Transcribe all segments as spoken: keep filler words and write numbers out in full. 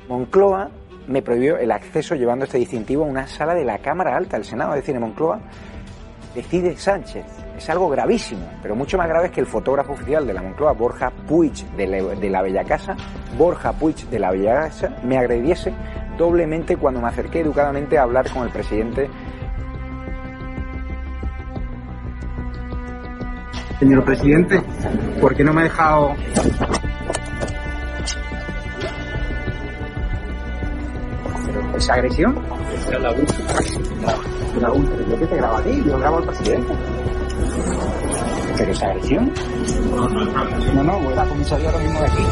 Moncloa me prohibió el acceso llevando este distintivo a una sala de la Cámara Alta del Senado. Es decir, en Moncloa decide Sánchez. Es algo gravísimo, pero mucho más grave es que el fotógrafo oficial de la Moncloa, Borja Puig de la, de la Bellacasa, Borja Puig de la Bellacasa, me agrediese doblemente cuando me acerqué educadamente a hablar con el presidente. Señor presidente, ¿por qué no me ha dejado...? ¿Pero esa agresión? Esa es la última. La última. ¿Yo qué te grabo a ti? Yo grabo al presidente. ¿Pero esa agresión? No, no, voy a la comisaría ahora mismo de aquí.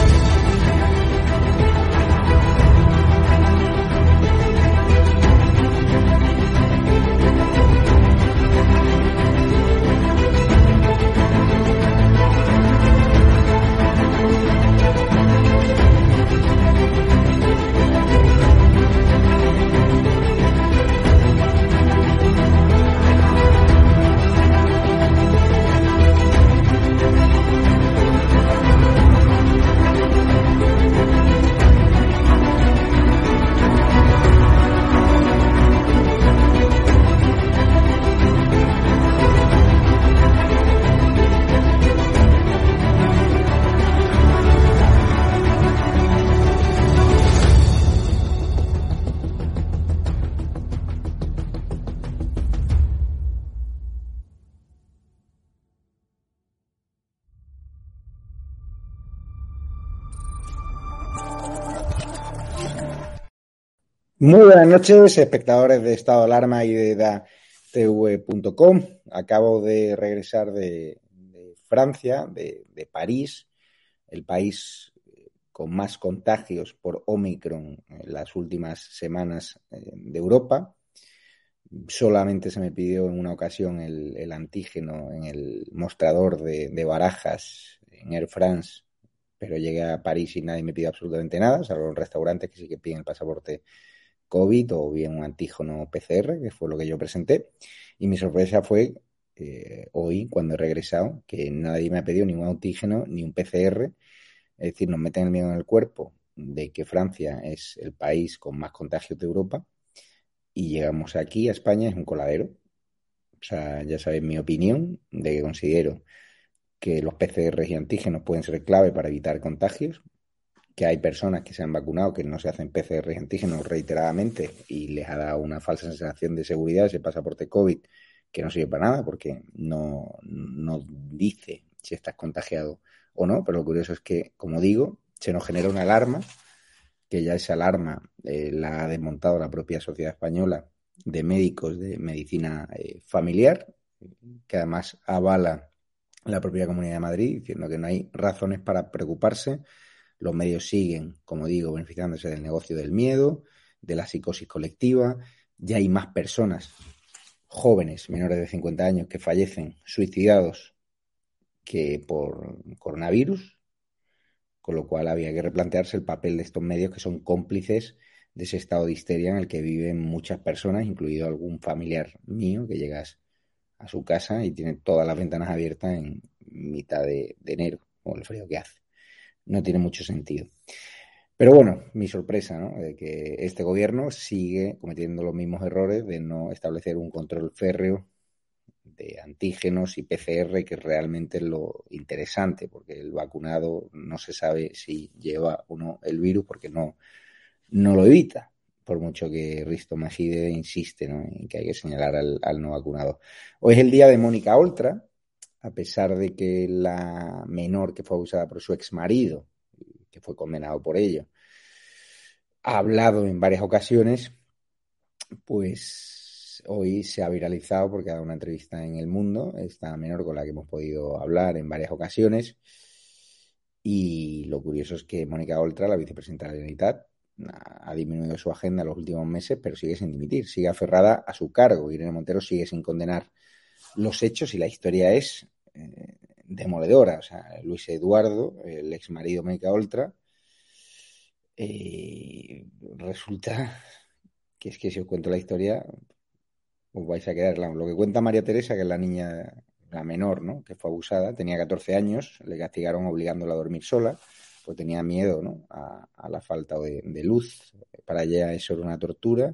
Muy buenas noches, espectadores de Estado de Alarma y de da te ve punto com. Acabo de regresar de, de Francia, de, de París, el país con más contagios por Omicron en las últimas semanas de Europa. Solamente se me pidió en una ocasión el, el antígeno en el mostrador de, de Barajas en Air France, pero llegué a París y nadie me pidió absolutamente nada, salvo en restaurantes que sí que piden el pasaporte COVID o bien un antígeno P C R, que fue lo que yo presenté. Y mi sorpresa fue eh, hoy, cuando he regresado, que nadie me ha pedido ni un antígeno ni un P C R. Es decir, nos meten el miedo en el cuerpo de que Francia es el país con más contagios de Europa y llegamos aquí a España, es un coladero. O sea, ya sabéis mi opinión de que considero que los P C R y antígenos pueden ser clave para evitar contagios, que hay personas que se han vacunado que no se hacen P C R y antígenos reiteradamente y les ha dado una falsa sensación de seguridad ese pasaporte COVID que no sirve para nada porque no, no dice si estás contagiado o no, pero lo curioso es que, como digo, se nos genera una alarma, que ya esa alarma eh, la ha desmontado la propia Sociedad Española de Médicos de Medicina eh, Familiar, que además avala la propia Comunidad de Madrid, diciendo que no hay razones para preocuparse. Los medios siguen, como digo, beneficiándose del negocio del miedo, de la psicosis colectiva. Ya hay más personas jóvenes, menores de cincuenta años, que fallecen suicidados que por coronavirus, con lo cual había que replantearse el papel de estos medios que son cómplices de ese estado de histeria en el que viven muchas personas, incluido algún familiar mío que llegas a su casa y tiene todas las ventanas abiertas en mitad de, de enero, o el frío que hace. No tiene mucho sentido. Pero bueno, mi sorpresa, ¿no?, de que este gobierno sigue cometiendo los mismos errores de no establecer un control férreo de antígenos y P C R, que realmente es lo interesante, porque el vacunado no se sabe si lleva o no el virus porque no, no lo evita, por mucho que Risto Mejide insiste, ¿no?, en que hay que señalar al, al no vacunado. Hoy es el día de Mónica Oltra, a pesar de que la menor que fue abusada por su exmarido, que fue condenado por ello, ha hablado en varias ocasiones, pues hoy se ha viralizado porque ha dado una entrevista en El Mundo, esta menor con la que hemos podido hablar en varias ocasiones, y lo curioso es que Mónica Oltra, la vicepresidenta de la Generalitat, ha disminuido su agenda en los últimos meses, pero sigue sin dimitir, sigue aferrada a su cargo. Irene Montero sigue sin condenar los hechos y la historia es eh, demoledora. O sea, Luis Eduardo, el ex marido de Mónica Oltra, eh, resulta que es que si os cuento la historia os vais a quedar. Lo que cuenta María Teresa, que es la niña, la menor, ¿no?, que fue abusada, tenía catorce años, le castigaron obligándola a dormir sola, pues tenía miedo, ¿no? a, a la falta de, de luz. Para ella eso era una tortura.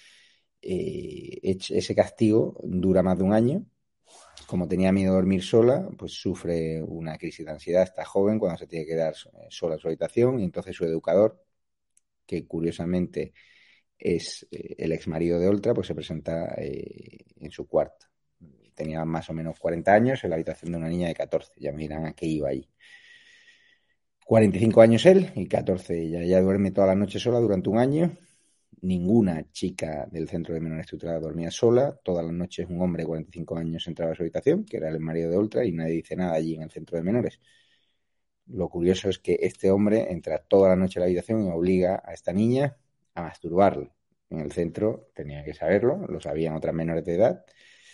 Eh, ese castigo dura más de un año. Como tenía miedo a dormir sola, pues sufre una crisis de ansiedad. Está joven cuando se tiene que quedar sola en su habitación, y entonces su educador, que curiosamente es eh, el ex marido de Oltra, pues se presenta eh, en su cuarto. Tenía más o menos cuarenta años en la habitación de una niña de catorce. Ya me dirán a qué iba ahí. cuarenta y cinco años él y catorce ella. Ella duerme toda la noche sola durante un año. Ninguna chica del centro de menores tutelada dormía sola. Todas las noches un hombre de cuarenta y cinco años entraba a su habitación, que era el marido de Oltra, y nadie dice nada allí en el centro de menores. Lo curioso es que este hombre entra toda la noche a la habitación y obliga a esta niña a masturbarle. En el centro tenía que saberlo, lo sabían otras menores de edad,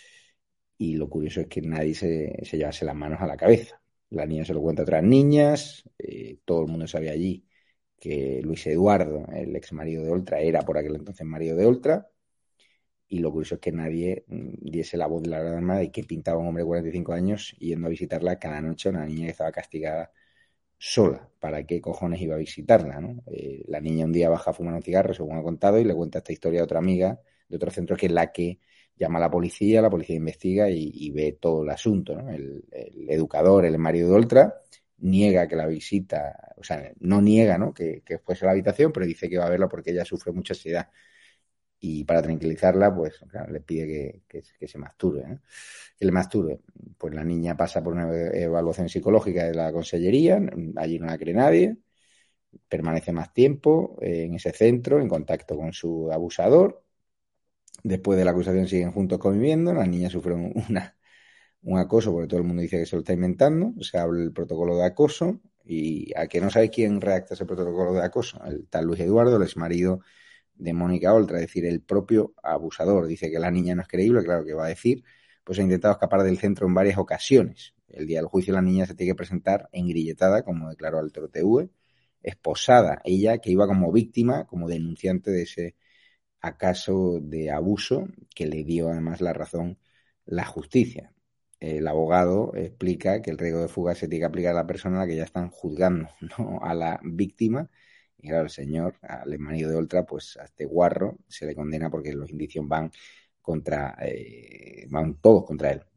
y lo curioso es que nadie se, se llevase las manos a la cabeza. La niña se lo cuenta a otras niñas, eh, todo el mundo sabía allí que Luis Eduardo, el ex marido de Oltra, era por aquel entonces marido de Oltra, y lo curioso es que nadie diese la voz de la alarma de que pintaba un hombre de cuarenta y cinco años yendo a visitarla cada noche a una niña que estaba castigada sola. ¿Para qué cojones iba a visitarla, ¿no? Eh, la niña un día baja a fumar un cigarro, según ha contado, y le cuenta esta historia a otra amiga de otro centro, que es la que llama a la policía, la policía investiga y, y ve todo el asunto, ¿no? El, el educador, el marido de Oltra, niega que la visita, o sea, no niega, ¿no? Que, que fuese a la habitación, pero dice que va a verla porque ella sufre mucha ansiedad. Y para tranquilizarla, pues claro, le pide que, que, que se masturbe, ¿no? Que le masturbe. Pues la niña pasa por una evaluación psicológica de la consellería, allí no la cree nadie, permanece más tiempo eh, en ese centro, en contacto con su abusador. Después de la acusación siguen juntos conviviendo, la niña sufre un, una, un acoso, porque todo el mundo dice que se lo está inventando, se habla el protocolo de acoso, y a que no sabe quién redacta ese protocolo de acoso, el tal Luis Eduardo, el exmarido de Mónica Oltra, es decir, el propio abusador. Dice que la niña no es creíble, claro que va a decir, pues ha intentado escapar del centro en varias ocasiones. El día del juicio la niña se tiene que presentar engrilletada, como declaró Altero T V, esposada, ella que iba como víctima, como denunciante de ese acaso de abuso, que le dio además la razón la justicia. El abogado explica que el riesgo de fuga se tiene que aplicar a la persona a la que ya están juzgando, no a la víctima. Y claro, el señor, al marido de Oltra, pues a este guarro se le condena porque los indicios van contra, eh, van todos contra él.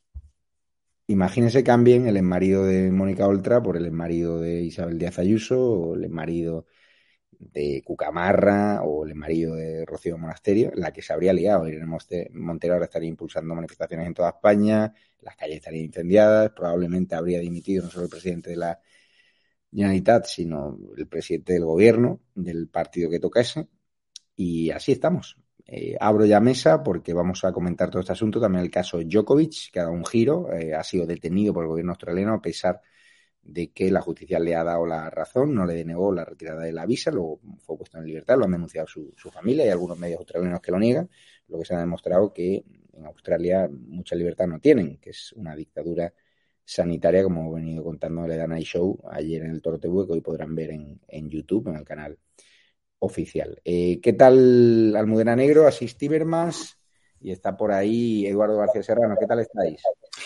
Imagínense cambien el exmarido de Mónica Oltra por el exmarido de Isabel Díaz Ayuso, o el exmarido de Cucamarra, o el exmarido de Rocío Monasterio, la que se habría liado. Irene Montero ahora estaría impulsando manifestaciones en toda España, las calles estarían incendiadas, probablemente habría dimitido no solo el presidente de la Generalitat, sino el presidente del gobierno, del partido que tocase, y así estamos. Eh, abro ya mesa porque vamos a comentar todo este asunto, también el caso Djokovic, que ha dado un giro, eh, ha sido detenido por el gobierno australiano a pesar de que la justicia le ha dado la razón, no le denegó la retirada de la visa, luego fue puesto en libertad, lo han denunciado su, su familia y algunos medios australianos que lo niegan, lo que se ha demostrado que en Australia mucha libertad no tienen, que es una dictadura sanitaria, como he venido contando en el Danai Show ayer en el Toro T V, que hoy podrán ver en, en YouTube, en el canal oficial. Eh, ¿Qué tal Almudena Negro, Asís Tibermans? Y está por ahí Eduardo García Serrano. ¿Qué tal estáis?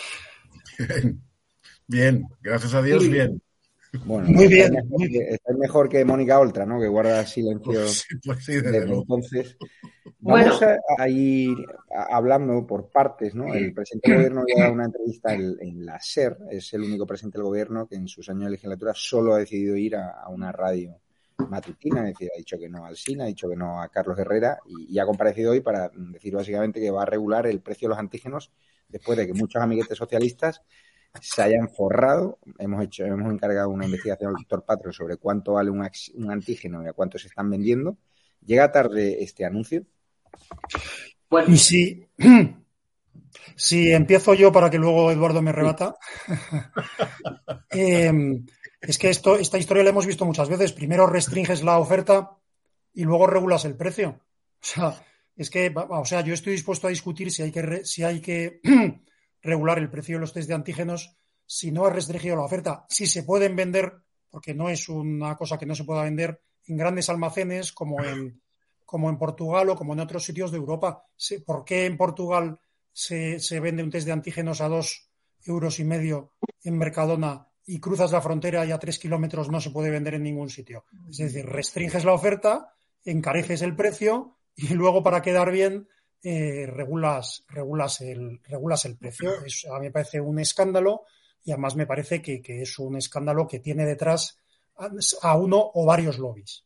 Bien, bien, gracias a Dios, bien. Bueno, muy bien. Estáis mejor, que, estáis mejor que Mónica Oltra, ¿no? Que guarda silencio pues sí, pues sí, desde desde luego. entonces. Vamos bueno. a, a ir a, hablando por partes, ¿no? El presidente del gobierno ya ha dado una entrevista en, en la SER, es el único presidente del gobierno que en sus años de legislatura solo ha decidido ir a, a una radio matutina, es decir, ha dicho que no al SINA, ha dicho que no a Carlos Herrera, y, y ha comparecido hoy para decir básicamente que va a regular el precio de los antígenos después de que muchos amiguetes socialistas se hayan forrado. Hemos hecho, hemos encargado una investigación al doctor Patro sobre cuánto vale un, un antígeno y a cuánto se están vendiendo. ¿Llega tarde este anuncio? Bueno. Y si, si empiezo yo para que luego Eduardo me rebata. eh, es que esto, esta historia la hemos visto muchas veces. Primero restringes la oferta y luego regulas el precio. O sea, es que, o sea, yo estoy dispuesto a discutir si hay que, si hay que regular el precio de los test de antígenos si no has restringido la oferta. Si se pueden vender, porque no es una cosa que no se pueda vender en grandes almacenes como en, como en Portugal o como en otros sitios de Europa. ¿Por qué en Portugal se, se vende un test de antígenos a dos euros y medio en Mercadona y cruzas la frontera y a tres kilómetros no se puede vender en ningún sitio. Es decir, restringes la oferta, encareces el precio y luego, para quedar bien, eh, regulas, regulas, el, regulas el precio. Es, a mí me parece un escándalo, y además me parece que, que es un escándalo que tiene detrás a, a uno o varios lobbies.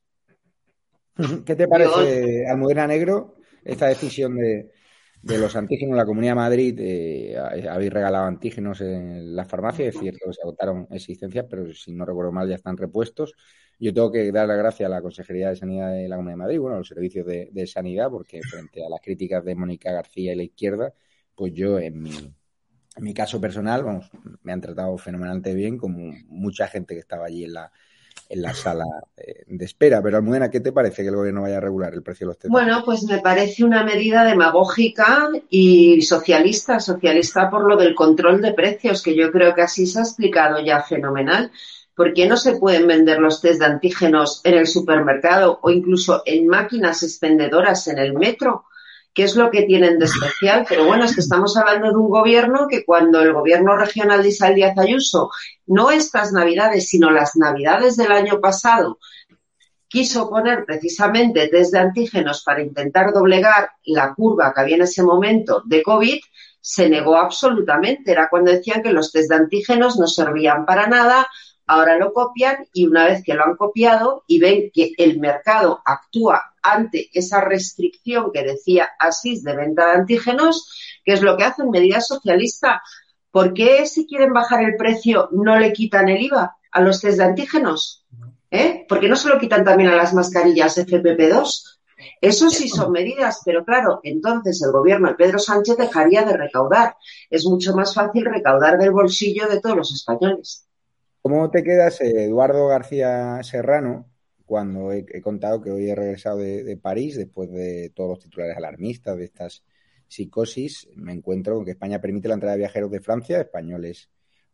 ¿Qué te parece, Almudena Negro, esta decisión de, de los antígenos en la Comunidad de Madrid? Eh, habéis regalado antígenos en las farmacias, es cierto que se agotaron existencias, pero si no recuerdo mal ya están repuestos. Yo tengo que dar las gracias a la Consejería de Sanidad de la Comunidad de Madrid, bueno, a los servicios de, de sanidad, porque frente a las críticas de Mónica García y la izquierda, pues yo en mi, en mi caso personal, vamos, me han tratado fenomenalmente bien, como mucha gente que estaba allí en la en la sala de espera. Pero, Almudena, ¿qué te parece que el gobierno vaya a regular el precio de los test? Bueno, pues me parece una medida demagógica y socialista, socialista por lo del control de precios, que yo creo que así se ha explicado ya fenomenal. ¿Por qué no se pueden vender los test de antígenos en el supermercado o incluso en máquinas expendedoras en el metro? ¿Qué es lo que tienen de especial? Pero bueno, es que estamos hablando de un gobierno que, cuando el gobierno regional de Isabel Díaz Ayuso, no estas navidades, sino las navidades del año pasado, quiso poner precisamente test de antígenos para intentar doblegar la curva que había en ese momento de COVID, se negó absolutamente. Era cuando decían que los test de antígenos no servían para nada. Ahora lo copian, y una vez que lo han copiado y ven que el mercado actúa ante esa restricción que decía Asís de venta de antígenos, ¿qué es lo que hacen? Medida socialista. ¿Por qué, si quieren bajar el precio, no le quitan el I V A a los test de antígenos? ¿Eh? ¿Por qué no se lo quitan también a las mascarillas F P P dos? Eso sí son medidas, pero claro, entonces el gobierno de Pedro Sánchez dejaría de recaudar. Es mucho más fácil recaudar del bolsillo de todos los españoles. ¿Cómo te quedas, Eduardo García Serrano, cuando he, he contado que hoy he regresado de, de París después de todos los titulares alarmistas de estas psicosis? Me encuentro con que España permite la entrada de viajeros de Francia, españoles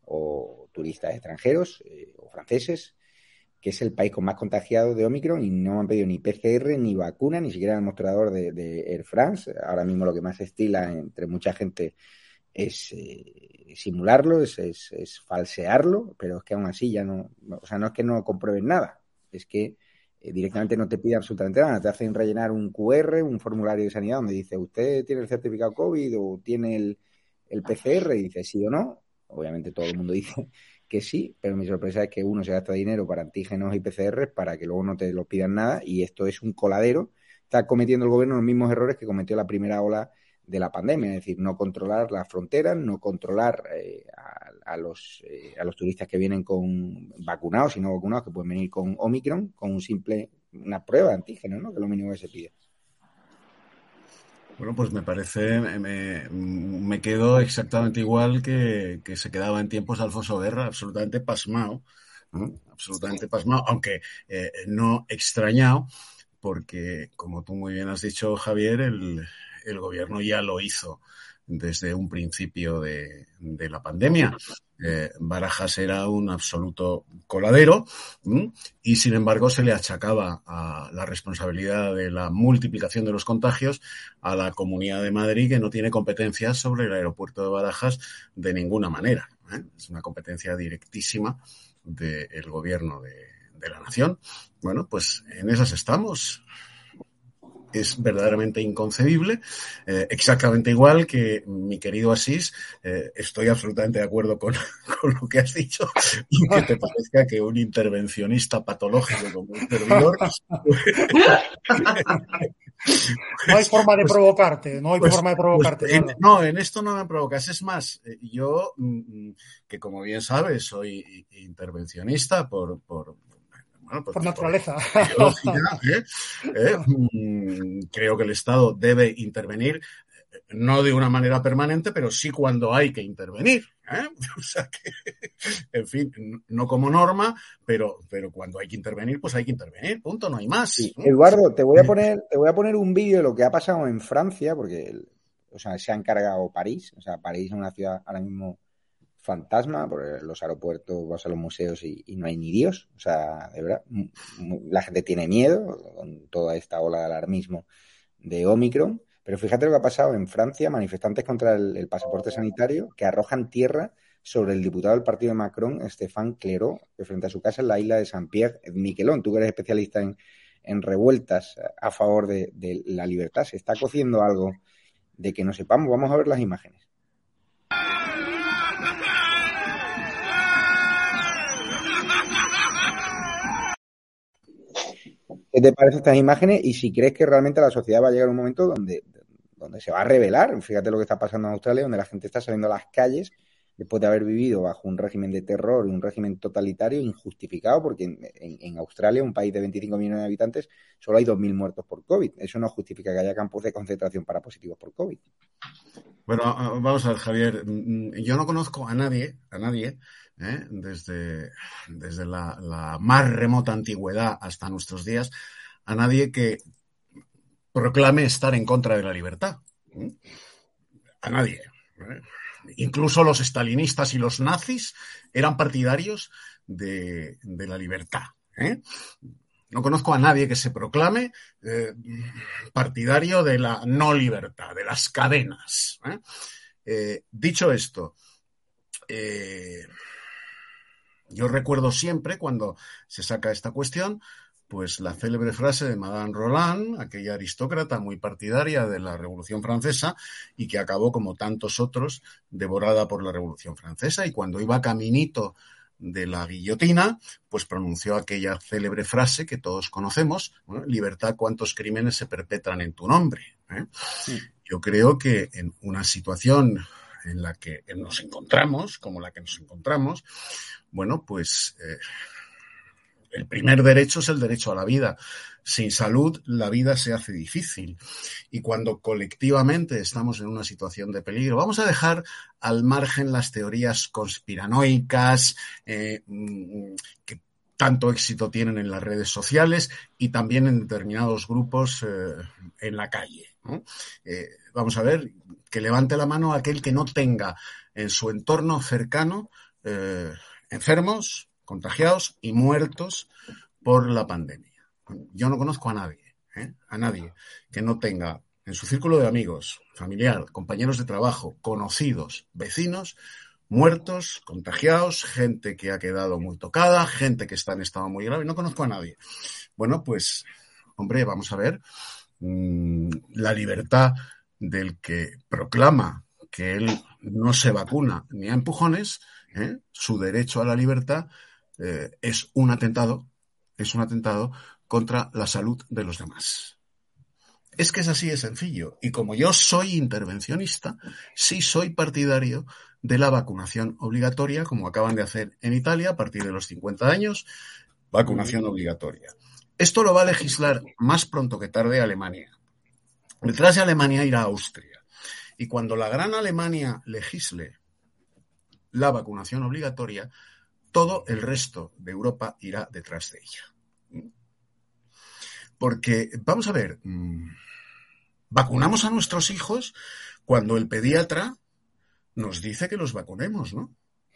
o turistas extranjeros eh, o franceses, que es el país con más contagiados de Omicron, y no me han pedido ni P C R ni vacuna, ni siquiera el mostrador de, de Air France. Ahora mismo lo que más se estila entre mucha gente es eh, simularlo, es, es, es falsearlo, pero es que aún así ya no, o sea, no es que no comprueben nada, es que eh, directamente no te piden absolutamente nada, te hacen rellenar un Q R, un formulario de sanidad donde dice, ¿usted tiene el certificado COVID o tiene el, el P C R? Y dice sí o no. Obviamente todo el mundo dice que sí, pero mi sorpresa es que uno se gasta dinero para antígenos y P C R para que luego no te lo pidan nada, y esto es un coladero. Está cometiendo el gobierno los mismos errores que cometió la primera ola de la pandemia, es decir, no controlar las fronteras, no controlar eh, a, a, los, eh, a los turistas que vienen con vacunados y no vacunados, que pueden venir con Omicron, con un simple, una prueba de antígeno, ¿no? Que es lo mínimo que se pide. Bueno, pues me parece, me, me quedo exactamente igual que, que se quedaba en tiempos de Alfonso Guerra, absolutamente pasmado, ¿no? Absolutamente pasmado, aunque eh, no extrañado, porque, como tú muy bien has dicho, Javier, el, el gobierno ya lo hizo desde un principio de, de la pandemia. Eh, Barajas era un absoluto coladero, ¿m? Y sin embargo se le achacaba a la responsabilidad de la multiplicación de los contagios a la Comunidad de Madrid, que no tiene competencias sobre el aeropuerto de Barajas de ninguna manera, ¿eh? Es una competencia directísima del gobierno de, de la nación. Bueno, pues en esas estamos. Es verdaderamente inconcebible, eh, exactamente igual que mi querido Asís, eh, estoy absolutamente de acuerdo con, con lo que has dicho, y que te parezca que un intervencionista patológico como un servidor... No hay forma de provocarte, no hay pues, forma de provocarte. Pues, en, no, en esto no me provocas. Es más, yo, que como bien sabes, soy intervencionista por... por Bueno, pues, por naturaleza. Por ¿eh? ¿Eh? Creo que el Estado debe intervenir, no de una manera permanente, pero sí cuando hay que intervenir. ¿eh? O sea que, en fin, no como norma, pero, pero cuando hay que intervenir, pues hay que intervenir, punto, no hay más. Sí. Eduardo, te voy a poner, te voy a poner un vídeo de lo que ha pasado en Francia, porque o sea, se ha encargado París, o sea, París es una ciudad ahora mismo fantasma, porque los aeropuertos, vas a los museos y, y no hay ni Dios, o sea, de verdad, la gente tiene miedo con toda esta ola de alarmismo de Omicron, pero fíjate lo que ha pasado en Francia, manifestantes contra el, el pasaporte sanitario que arrojan tierra sobre el diputado del partido de Macron, Stéphane Claireaux, que frente a su casa en la isla de Saint-Pierre-et-Miquelon. Tú que eres especialista en, en revueltas a favor de, de la libertad. ¿Se está cociendo algo de que no sepamos? Vamos a ver las imágenes. ¿Qué te parecen estas imágenes? Y si crees que realmente la sociedad va a llegar a un momento donde, donde se va a rebelar. Fíjate lo que está pasando en Australia, donde la gente está saliendo a las calles después de haber vivido bajo un régimen de terror y un régimen totalitario injustificado, porque en, en, en Australia, un país de veinticinco millones de habitantes, solo hay dos mil muertos por COVID. Eso no justifica que haya campos de concentración para positivos por COVID. Bueno, vamos a ver, Javier. Yo no conozco a nadie, a nadie, ¿eh? desde, desde la, la más remota antigüedad hasta nuestros días, a nadie que proclame estar en contra de la libertad. ¿eh? A nadie. ¿eh? Incluso los estalinistas y los nazis eran partidarios de, de la libertad. ¿eh? No conozco a nadie que se proclame eh, partidario de la no libertad, de las cadenas. ¿eh? Eh, dicho esto, eh, yo recuerdo siempre cuando se saca esta cuestión, pues la célebre frase de Madame Roland, aquella aristócrata muy partidaria de la Revolución Francesa y que acabó, como tantos otros, devorada por la Revolución Francesa. Y cuando iba caminito de la guillotina, pues pronunció aquella célebre frase que todos conocemos, ¿no? Libertad, ¿cuántos crímenes se perpetran en tu nombre? ¿eh? Sí. Yo creo que en una situación en la que nos encontramos, como la que nos encontramos, bueno, pues eh, el primer derecho es el derecho a la vida. Sin salud, la vida se hace difícil. Y cuando colectivamente estamos en una situación de peligro, vamos a dejar al margen las teorías conspiranoicas eh, que tanto éxito tienen en las redes sociales y también en determinados grupos eh, en la calle, ¿no? Eh, vamos a ver, que levante la mano aquel que no tenga en su entorno cercano eh, enfermos, contagiados y muertos por la pandemia. Yo no conozco a nadie, ¿eh? a nadie que no tenga en su círculo de amigos, familiar, compañeros de trabajo, conocidos, vecinos, muertos, contagiados, gente que ha quedado muy tocada, gente que está en estado muy grave. No conozco a nadie. Bueno, pues, hombre, vamos a ver, mmm, la libertad del que proclama que él no se vacuna ni a empujones, ¿eh? su derecho a la libertad eh, es un atentado, es un atentado contra la salud de los demás. Es que es así de sencillo. Y como yo soy intervencionista, sí soy partidario de la vacunación obligatoria, como acaban de hacer en Italia a partir de los cincuenta años, vacunación obligatoria. Esto lo va a legislar más pronto que tarde Alemania. Detrás de Alemania irá Austria. Y cuando la gran Alemania legisle la vacunación obligatoria, todo el resto de Europa irá detrás de ella. Porque, vamos a ver, vacunamos a nuestros hijos cuando el pediatra nos dice que los vacunemos, ¿no?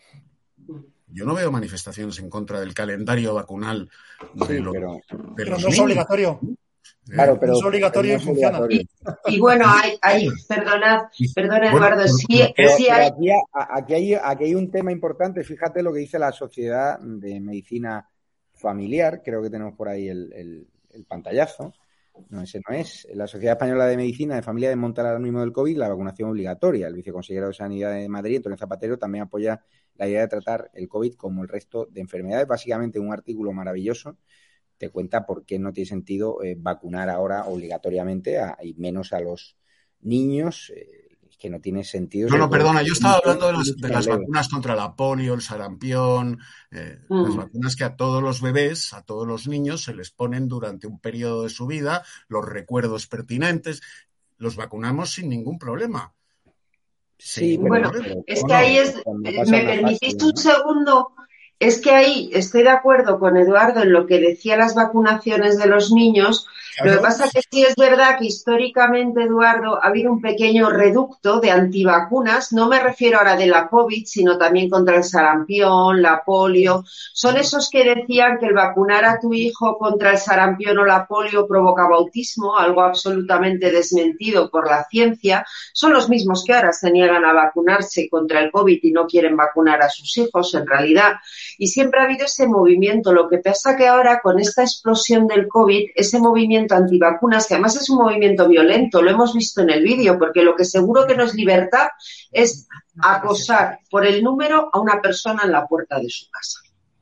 Yo no veo manifestaciones en contra del calendario vacunal de, sí, lo, pero, de pero los no es obligatorio. Claro, pero no es obligatorio y funciona. Y, y bueno, hay, hay perdonad, perdona Eduardo, bueno, sí, pero, sí pero hay... aquí, aquí, hay, aquí hay un tema importante. Fíjate lo que dice la Sociedad de Medicina Familiar. Creo que tenemos por ahí el, el, el pantallazo. No, ese no es. La Sociedad Española de Medicina de Familia desmonta el alarmismo del COVID, la vacunación obligatoria. El viceconsejero de Sanidad de Madrid, Antonio Zapatero, también apoya la idea de tratar el COVID como el resto de enfermedades. Básicamente un artículo maravilloso. Te cuenta por qué no tiene sentido eh, vacunar ahora obligatoriamente a, y menos a los niños, eh, que no tiene sentido. No, no, perdona, yo estaba hablando de las, de las vacunas contra la polio, el sarampión, eh, mm. las vacunas que a todos los bebés, a todos los niños se les ponen durante un periodo de su vida, los recuerdos pertinentes, los vacunamos sin ningún problema. Sí, bueno, pero, es que no, ahí es, me permitís un segundo... Es que ahí estoy de acuerdo con Eduardo en lo que decía las vacunaciones de los niños. Claro. Lo que pasa es que sí es verdad que históricamente, Eduardo, ha habido un pequeño reducto de antivacunas. No me refiero ahora de la COVID, sino también contra el sarampión, la polio. Son esos que decían que el vacunar a tu hijo contra el sarampión o la polio provocaba autismo, algo absolutamente desmentido por la ciencia. Son los mismos que ahora se niegan a vacunarse contra el COVID y no quieren vacunar a sus hijos, en realidad. Y siempre ha habido ese movimiento. Lo que pasa que ahora, con esta explosión del COVID, ese movimiento antivacunas, que además es un movimiento violento, lo hemos visto en el vídeo, porque lo que seguro que no es libertad es acosar por el número a una persona en la puerta de su casa.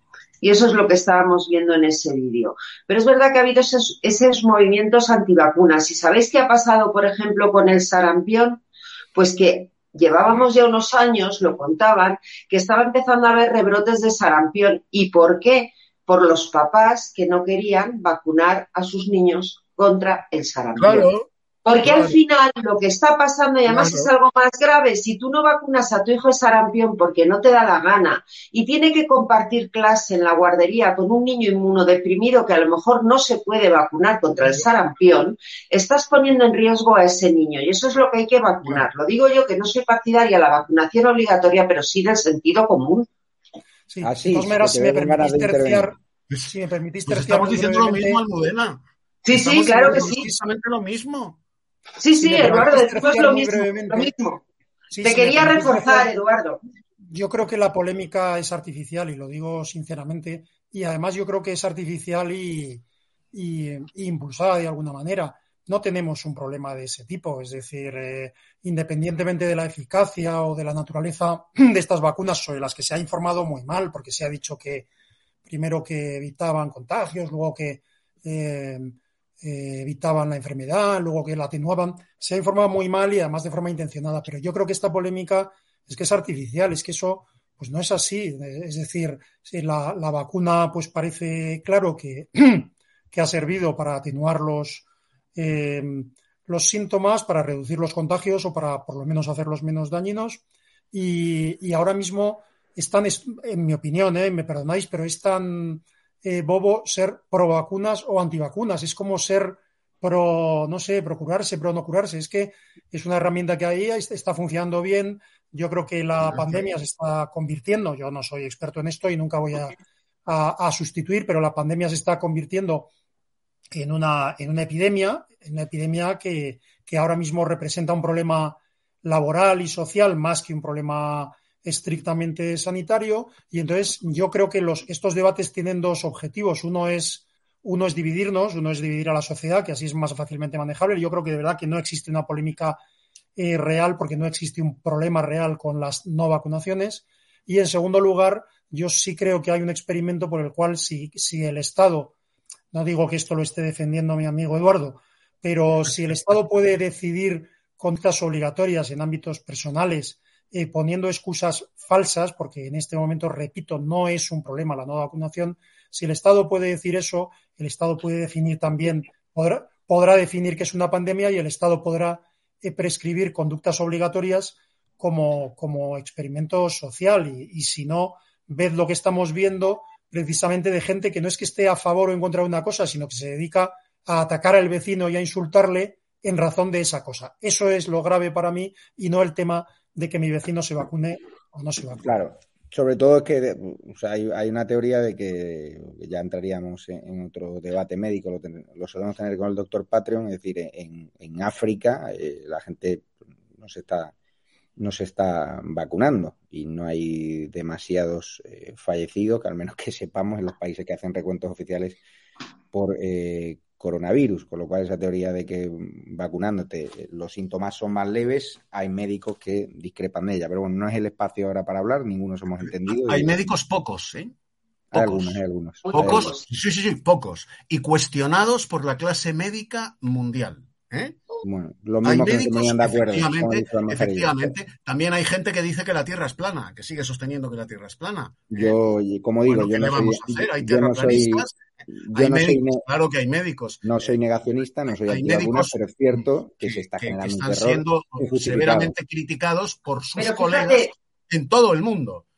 Y eso es lo que estábamos viendo en ese vídeo. Pero es verdad que ha habido esos, esos movimientos antivacunas. ¿Y sabéis qué ha pasado, por ejemplo, con el sarampión? Pues que llevábamos ya unos años, lo contaban, que estaba empezando a haber rebrotes de sarampión. ¿Y por qué? Por los papás que no querían vacunar a sus niños contra el sarampión. Claro, Porque claro. al final lo que está pasando, y además Claro. es algo más grave, si tú no vacunas a tu hijo de sarampión porque no te da la gana y tiene que compartir clase en la guardería con un niño inmunodeprimido que a lo mejor no se puede vacunar contra el sarampión, estás poniendo en riesgo a ese niño y eso es lo que hay que vacunar. Lo digo yo, que no soy partidaria de la vacunación obligatoria, pero sí del sentido común. Sí, Ah, sí, de todas maneras, que si te me ven ganas permitís de terciar, Pues, si me permitís pues terciar estamos muy diciendo lo brevemente, mismo, Almudena. Sí, Estamos sí, claro que diciendo sí. precisamente lo mismo. Sí, si sí, me Eduardo, permitís decimos terciar lo muy mismo, lo brevemente, mismo. sí, Te si me quería permitís reforzar, terciar, Eduardo. yo creo que la polémica es artificial y lo digo sinceramente, y además yo creo que es artificial y, y, y impulsada de alguna manera. No tenemos un problema de ese tipo, es decir, eh, independientemente de la eficacia o de la naturaleza de estas vacunas sobre las que se ha informado muy mal, porque se ha dicho que primero que evitaban contagios, luego que eh, eh, evitaban la enfermedad, luego que la atenuaban, se ha informado muy mal y además de forma intencionada, pero yo creo que esta polémica es que es artificial, es que eso pues no es así, es decir, si la, la vacuna pues parece claro que, que ha servido para atenuar los, eh, los síntomas, para reducir los contagios o para por lo menos hacerlos menos dañinos y, y ahora mismo es tan, en mi opinión, eh, me perdonáis, pero es tan eh, bobo ser pro vacunas o antivacunas, es como ser pro, no sé, pro curarse, pro no curarse, es que es una herramienta que ahí está funcionando bien. Yo creo que la pandemia se está convirtiendo, yo no soy experto en esto y nunca voy a, a, a sustituir, pero la pandemia se está convirtiendo en una, en una epidemia, en una epidemia que, que ahora mismo representa un problema laboral y social más que un problema estrictamente sanitario. Y entonces yo creo que los, estos debates tienen dos objetivos. Uno es, uno es dividirnos, uno es dividir a la sociedad, que así es más fácilmente manejable. Yo creo que de verdad que no existe una polémica Eh, real porque no existe un problema real con las no vacunaciones y en segundo lugar yo sí creo que hay un experimento por el cual si, si el Estado, no digo que esto lo esté defendiendo mi amigo Eduardo, pero si el Estado puede decidir conductas obligatorias en ámbitos personales eh, poniendo excusas falsas, porque en este momento, repito, no es un problema la no vacunación, si el Estado puede decir eso, el Estado puede definir también, podrá, podrá definir que es una pandemia y el Estado podrá prescribir conductas obligatorias como, como experimento social y, y si no, ved lo que estamos viendo precisamente de gente que no es que esté a favor o en contra de una cosa, sino que se dedica a atacar al vecino y a insultarle en razón de esa cosa. Eso es lo grave para mí y no el tema de que mi vecino se vacune o no se vacune. Claro, sobre todo es que o sea, hay, hay una teoría de que ya entraríamos en, en otro debate médico, lo, ten, lo solemos tener con el doctor Patreon, es decir, en, en África eh, la gente no se está no se está vacunando y no hay demasiados eh, fallecidos, que al menos que sepamos en los países que hacen recuentos oficiales por eh, coronavirus, con lo cual esa teoría de que vacunándote los síntomas son más leves, hay médicos que discrepan de ella, pero bueno, no es el espacio ahora para hablar, ninguno hemos entendido. Hay y... médicos pocos, ¿eh? Pocos. Hay algunos, hay algunos. Pocos, hay algunos. sí, sí, sí, pocos. Y cuestionados por la clase médica mundial, ¿eh? Bueno, lo mismo que se ponían de acuerdo. Efectivamente, efectivamente. También hay gente que dice que la Tierra es plana, que sigue sosteniendo que la Tierra es plana. Yo, como digo, bueno, yo no le soy, vamos a hacer? Hay yo no soy, yo hay no médicos, soy, claro que hay médicos. No soy negacionista, no soy hay antivacunas, pero es cierto que, que se está que, generando que están un terror siendo severamente criticados por sus pero colegas fíjate, en todo el mundo.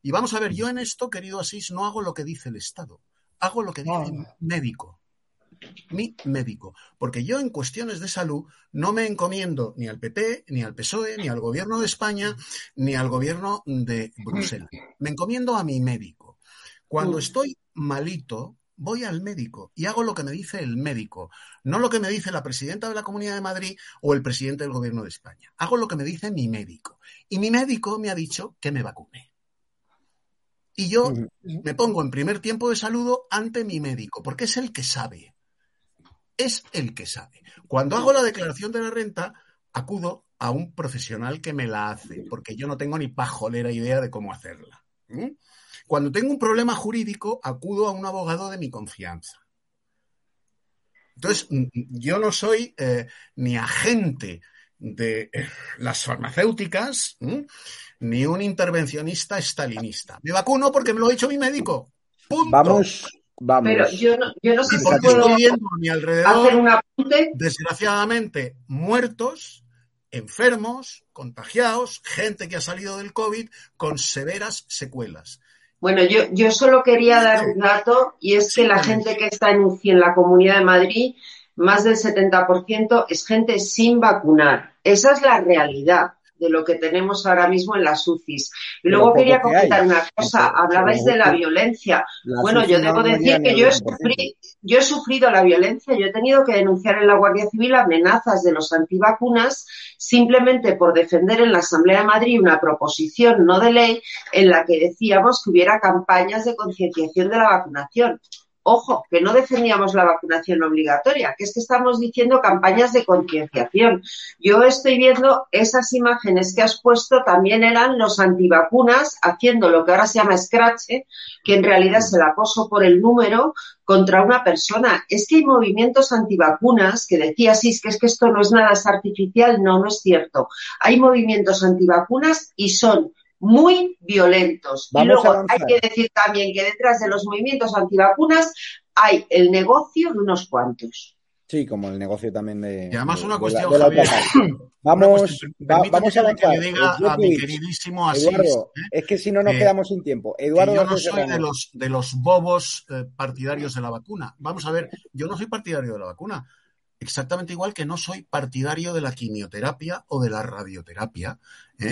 Y vamos a ver, yo en esto, querido Asís, no hago lo que dice el Estado, hago lo que dice mi médico. Mi médico. Porque yo en cuestiones de salud no me encomiendo ni al P P, ni al P S O E, ni al gobierno de España, ni al gobierno de Bruselas. Me encomiendo a mi médico. Cuando estoy malito, voy al médico y hago lo que me dice el médico, no lo que me dice la presidenta de la Comunidad de Madrid o el presidente del gobierno de España. Hago lo que me dice mi médico. Y mi médico me ha dicho que me vacune. Y yo me pongo en primer tiempo de saludo ante mi médico, porque es el que sabe. Es el que sabe. Cuando hago la declaración de la renta, acudo a un profesional que me la hace, porque yo no tengo ni pajolera idea de cómo hacerla. ¿Mm? Cuando tengo un problema jurídico, acudo a un abogado de mi confianza. Entonces, yo no soy eh, ni agente de eh, las farmacéuticas, ¿m? Ni un intervencionista estalinista. Me vacuno porque me lo ha dicho mi médico. Punto. Vamos... Vamos. Pero yo no, yo no sé y si porque puedo estoy viendo a mi alrededor, hacer un apunte. Desgraciadamente, muertos, enfermos, contagiados, gente que ha salido del COVID con severas secuelas. Bueno, yo, yo solo quería dar un dato, y es que la gente que está en U C I en la Comunidad de Madrid, más del setenta por ciento es gente sin vacunar. Esa es la realidad de lo que tenemos ahora mismo en las U C Is. Y luego quería comentar una cosa, hablabais de la violencia. Bueno, yo debo decir que yo he, sufrido, yo he sufrido la violencia, yo he tenido que denunciar en la Guardia Civil amenazas de los antivacunas simplemente por defender en la Asamblea de Madrid una proposición no de ley en la que decíamos que hubiera campañas de concienciación de la vacunación. Ojo, que no defendíamos la vacunación obligatoria, que es que estamos diciendo campañas de concienciación. Yo estoy viendo esas imágenes que has puesto, también eran los antivacunas haciendo lo que ahora se llama scratch, que en realidad es el acoso por el número contra una persona. Es que hay movimientos antivacunas que decía sí, es que, es que esto no es nada, es artificial. No, no es cierto. Hay movimientos antivacunas y son muy violentos. Vamos y luego hay que decir también que detrás de los movimientos antivacunas hay el negocio de unos cuantos. Sí, como el negocio también de... Y además de, una de cuestión, la, de Javier. Vamos, cuestión, va, vamos a avanzar. Que le diga a mi queridísimo Asís, Eduardo, ¿eh? Es que si no nos que, quedamos sin tiempo. Eduardo, yo no soy de los, de los bobos eh, partidarios de la vacuna. Vamos a ver, yo no soy partidario de la vacuna. Exactamente igual que no soy partidario de la quimioterapia o de la radioterapia. ¿eh?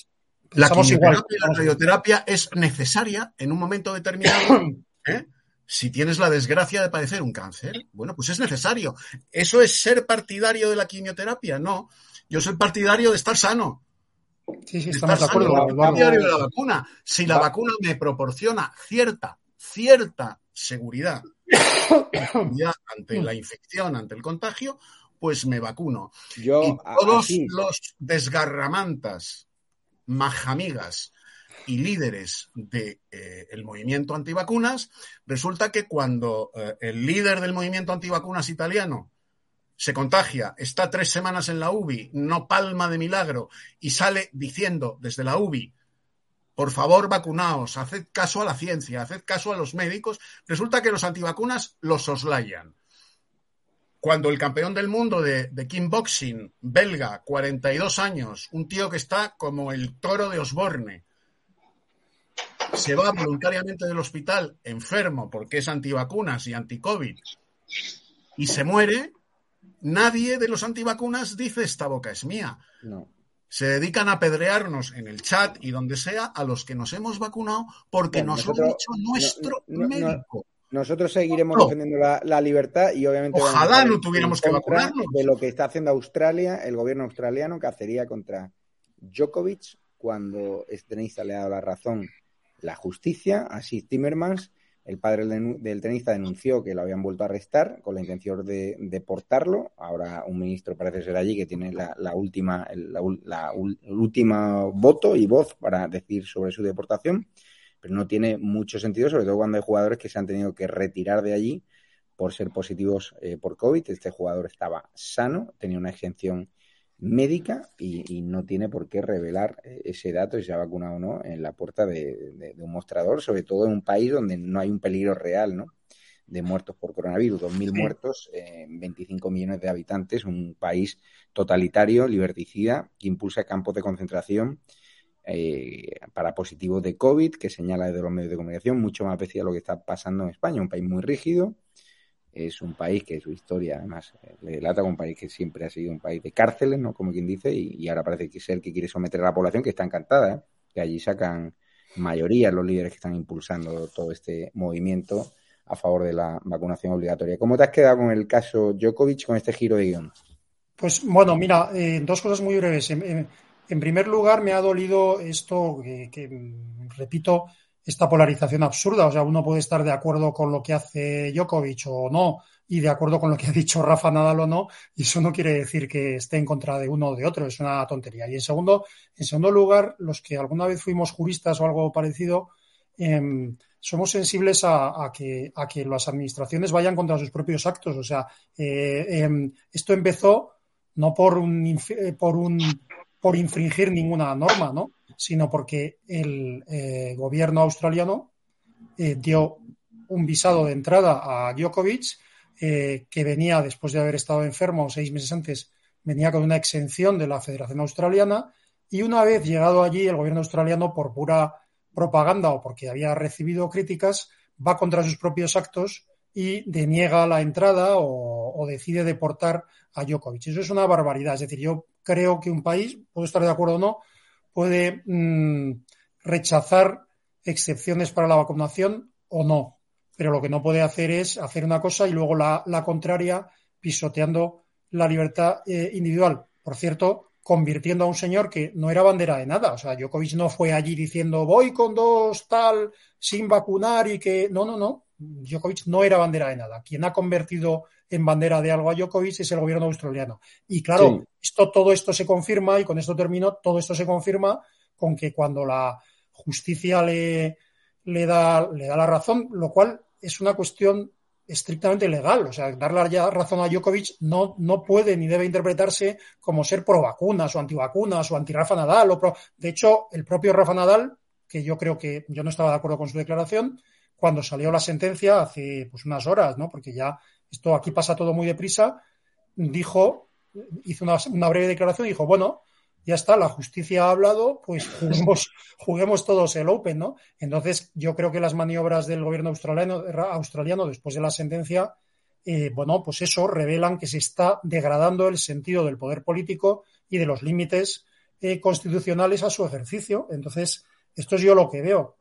La quimioterapia y la radioterapia es necesaria en un momento determinado, ¿eh? Si tienes la desgracia de padecer un cáncer, bueno, pues es necesario. ¿Eso es ser partidario de la quimioterapia? No. Yo soy partidario de estar sano. Sí, sí, estamos de acuerdo. Soy partidario de la vacuna. Si la vacuna me proporciona cierta, cierta seguridad, seguridad ante la infección, ante el contagio, pues me vacuno. Yo, y todos así. los desgarramantas, majamigas y líderes del de, eh, movimiento antivacunas, resulta que cuando eh, el líder del movimiento antivacunas italiano se contagia, está tres semanas en la U B I, no palma de milagro, y sale diciendo desde la U B I, por favor vacunaos, haced caso a la ciencia, haced caso a los médicos, resulta que los antivacunas los soslayan. Cuando el campeón del mundo de, de kickboxing belga, cuarenta y dos años, un tío que está como el toro de Osborne, se va voluntariamente del hospital enfermo porque es antivacunas y anticovid y se muere, nadie de los antivacunas dice esta boca es mía. No. Se dedican a apedrearnos en el chat y donde sea a los que nos hemos vacunado porque bueno, nos nosotros, lo ha dicho nuestro no, no, médico. No, nosotros seguiremos no. defendiendo la, la libertad y obviamente... Ojalá no tuviéramos que vacunarnos. De lo que está haciendo Australia, el gobierno australiano, cacería contra Djokovic, cuando el tenista le ha dado la razón la justicia. Así Timmermans, el padre del, del tenista, denunció que lo habían vuelto a arrestar con la intención de deportarlo. Ahora un ministro parece ser allí que tiene la, la última el, la, la, el último voto y voz para decir sobre su deportación, pero no tiene mucho sentido, sobre todo cuando hay jugadores que se han tenido que retirar de allí por ser positivos eh, por COVID. Este jugador estaba sano, tenía una exención médica y, y no tiene por qué revelar ese dato, si se ha vacunado o no, en la puerta de, de, de un mostrador, sobre todo en un país donde no hay un peligro real, ¿no?, de muertos por coronavirus. dos mil sí. muertos, eh, veinticinco millones de habitantes, un país totalitario, liberticida, que impulsa campos de concentración eh, para positivos de COVID, que señala desde los medios de comunicación, mucho más veces a lo que está pasando en España, un país muy rígido. Es un país que su historia, además, le delata como un país que siempre ha sido un país de cárceles, ¿no? Como quien dice, y, y ahora parece que es el que quiere someter a la población, que está encantada, ¿eh? Que allí sacan mayoría los líderes que están impulsando todo este movimiento a favor de la vacunación obligatoria. ¿Cómo te has quedado con el caso Djokovic, con este giro de guión? Pues bueno, mira, eh, dos cosas muy breves. En, en, en primer lugar, me ha dolido esto que, que, repito, esta polarización absurda. O sea, uno puede estar de acuerdo con lo que hace Djokovic o no, y de acuerdo con lo que ha dicho Rafa Nadal o no, y eso no quiere decir que esté en contra de uno o de otro, es una tontería. Y en segundo, en segundo lugar, los que alguna vez fuimos juristas o algo parecido, eh, somos sensibles a, a, que, a que las administraciones vayan contra sus propios actos. O sea, eh, eh, esto empezó no por un, por un por infringir ninguna norma, ¿no? Sino porque el eh, gobierno australiano eh, dio un visado de entrada a Djokovic, eh, que venía, después de haber estado enfermo seis meses antes, venía con una exención de la Federación Australiana, y una vez llegado allí, el gobierno australiano, por pura propaganda o porque había recibido críticas, va contra sus propios actos y deniega la entrada o, o decide deportar a Djokovic. Eso es una barbaridad. Es decir, yo creo que un país, puedo estar de acuerdo o no, puede mmm, rechazar excepciones para la vacunación o no, pero lo que no puede hacer es hacer una cosa y luego la, la contraria, pisoteando la libertad eh, individual. Por cierto, convirtiendo a un señor que no era bandera de nada. O sea, Djokovic no fue allí diciendo voy con dos tal sin vacunar y que... No, no, no. Djokovic no era bandera de nada. Quien ha convertido en bandera de algo a Djokovic es el gobierno australiano. Y claro, sí. esto, todo esto se confirma, y con esto termino, todo esto se confirma con que cuando la justicia le, le, da, le da la razón, lo cual es una cuestión estrictamente legal. O sea, darle la razón a Djokovic no, no puede ni debe interpretarse como ser pro vacunas o antivacunas o anti Rafa Nadal. O pro... De hecho, el propio Rafa Nadal, que yo creo que yo no estaba de acuerdo con su declaración, cuando salió la sentencia hace pues unas horas, ¿no? Porque ya esto aquí pasa todo muy deprisa, dijo, hizo una, una breve declaración y dijo, bueno, ya está, la justicia ha hablado, pues juguemos, juguemos todos el Open, ¿no? Entonces, yo creo que las maniobras del gobierno australiano, australiano después de la sentencia, eh, bueno, pues eso, revelan que se está degradando el sentido del poder político y de los límites eh, constitucionales a su ejercicio. Entonces, esto es yo lo que veo.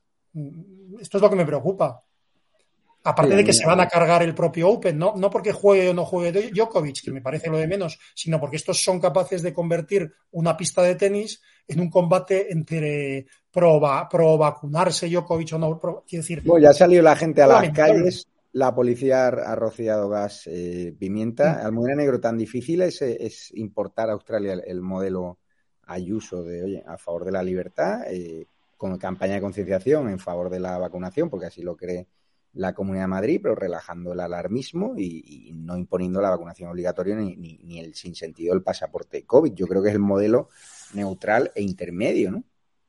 Esto es lo que me preocupa. Aparte sí, de que se van a cargar el propio Open, ¿no? No porque juegue o no juegue Djokovic, que me parece lo de menos, sino porque estos son capaces de convertir una pista de tenis en un combate entre pro, pro vacunarse Djokovic o no. Pro, quiero decir, bueno, ya ha salido la gente a las calles, la policía ha rociado gas eh, pimienta. Sí. Almudena Negro, tan difícil es, es importar a Australia el, el modelo Ayuso de, oye, a favor de la libertad, eh, con campaña de concienciación en favor de la vacunación, porque así lo cree la Comunidad de Madrid, pero relajando el alarmismo y, y no imponiendo la vacunación obligatoria ni, ni, ni el sinsentido del pasaporte COVID. Yo creo que es el modelo neutral e intermedio, ¿no?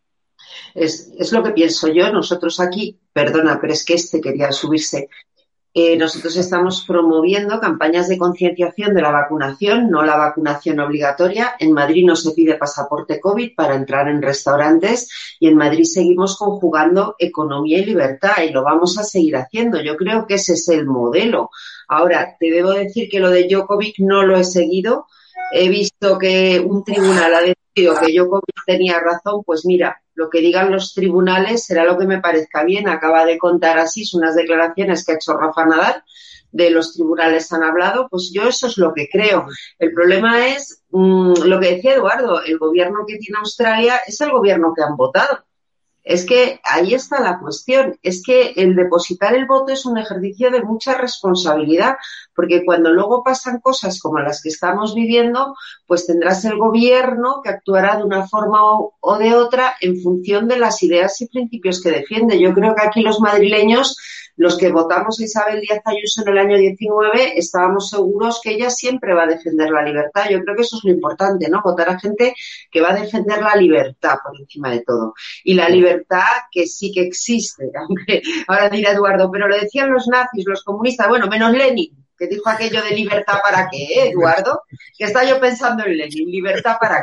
Es, es lo que pienso yo. Nosotros aquí, perdona, pero es que este quería subirse. Eh, nosotros estamos promoviendo campañas de concienciación de la vacunación, no la vacunación obligatoria. En Madrid no se pide pasaporte COVID para entrar en restaurantes y en Madrid seguimos conjugando economía y libertad y lo vamos a seguir haciendo. Yo creo que ese es el modelo. Ahora, te debo decir que lo de Djokovic no lo he seguido. He visto que un tribunal ha decidido que Djokovic tenía razón. Pues mira, lo que digan los tribunales será lo que me parezca bien. Acaba de contar así unas declaraciones que ha hecho Rafa Nadal, de los tribunales han hablado, pues yo eso es lo que creo. El problema es mmm, lo que decía Eduardo, el gobierno que tiene Australia es el gobierno que han votado. Es que ahí está la cuestión, es que el depositar el voto es un ejercicio de mucha responsabilidad, porque cuando luego pasan cosas como las que estamos viviendo, pues tendrás el gobierno que actuará de una forma o, o de otra en función de las ideas y principios que defiende. Yo creo que aquí los madrileños, los que votamos a Isabel Díaz Ayuso en el año diecinueve, estábamos seguros que ella siempre va a defender la libertad. Yo creo que eso es lo importante, ¿no? Votar a gente que va a defender la libertad por encima de todo. Y la libertad que sí que existe, aunque ahora dirá Eduardo, pero lo decían los nazis, los comunistas, bueno, menos Lenin, que dijo aquello de libertad para qué, ¿eh, Eduardo? Que está yo pensando en Lenin, libertad para qué.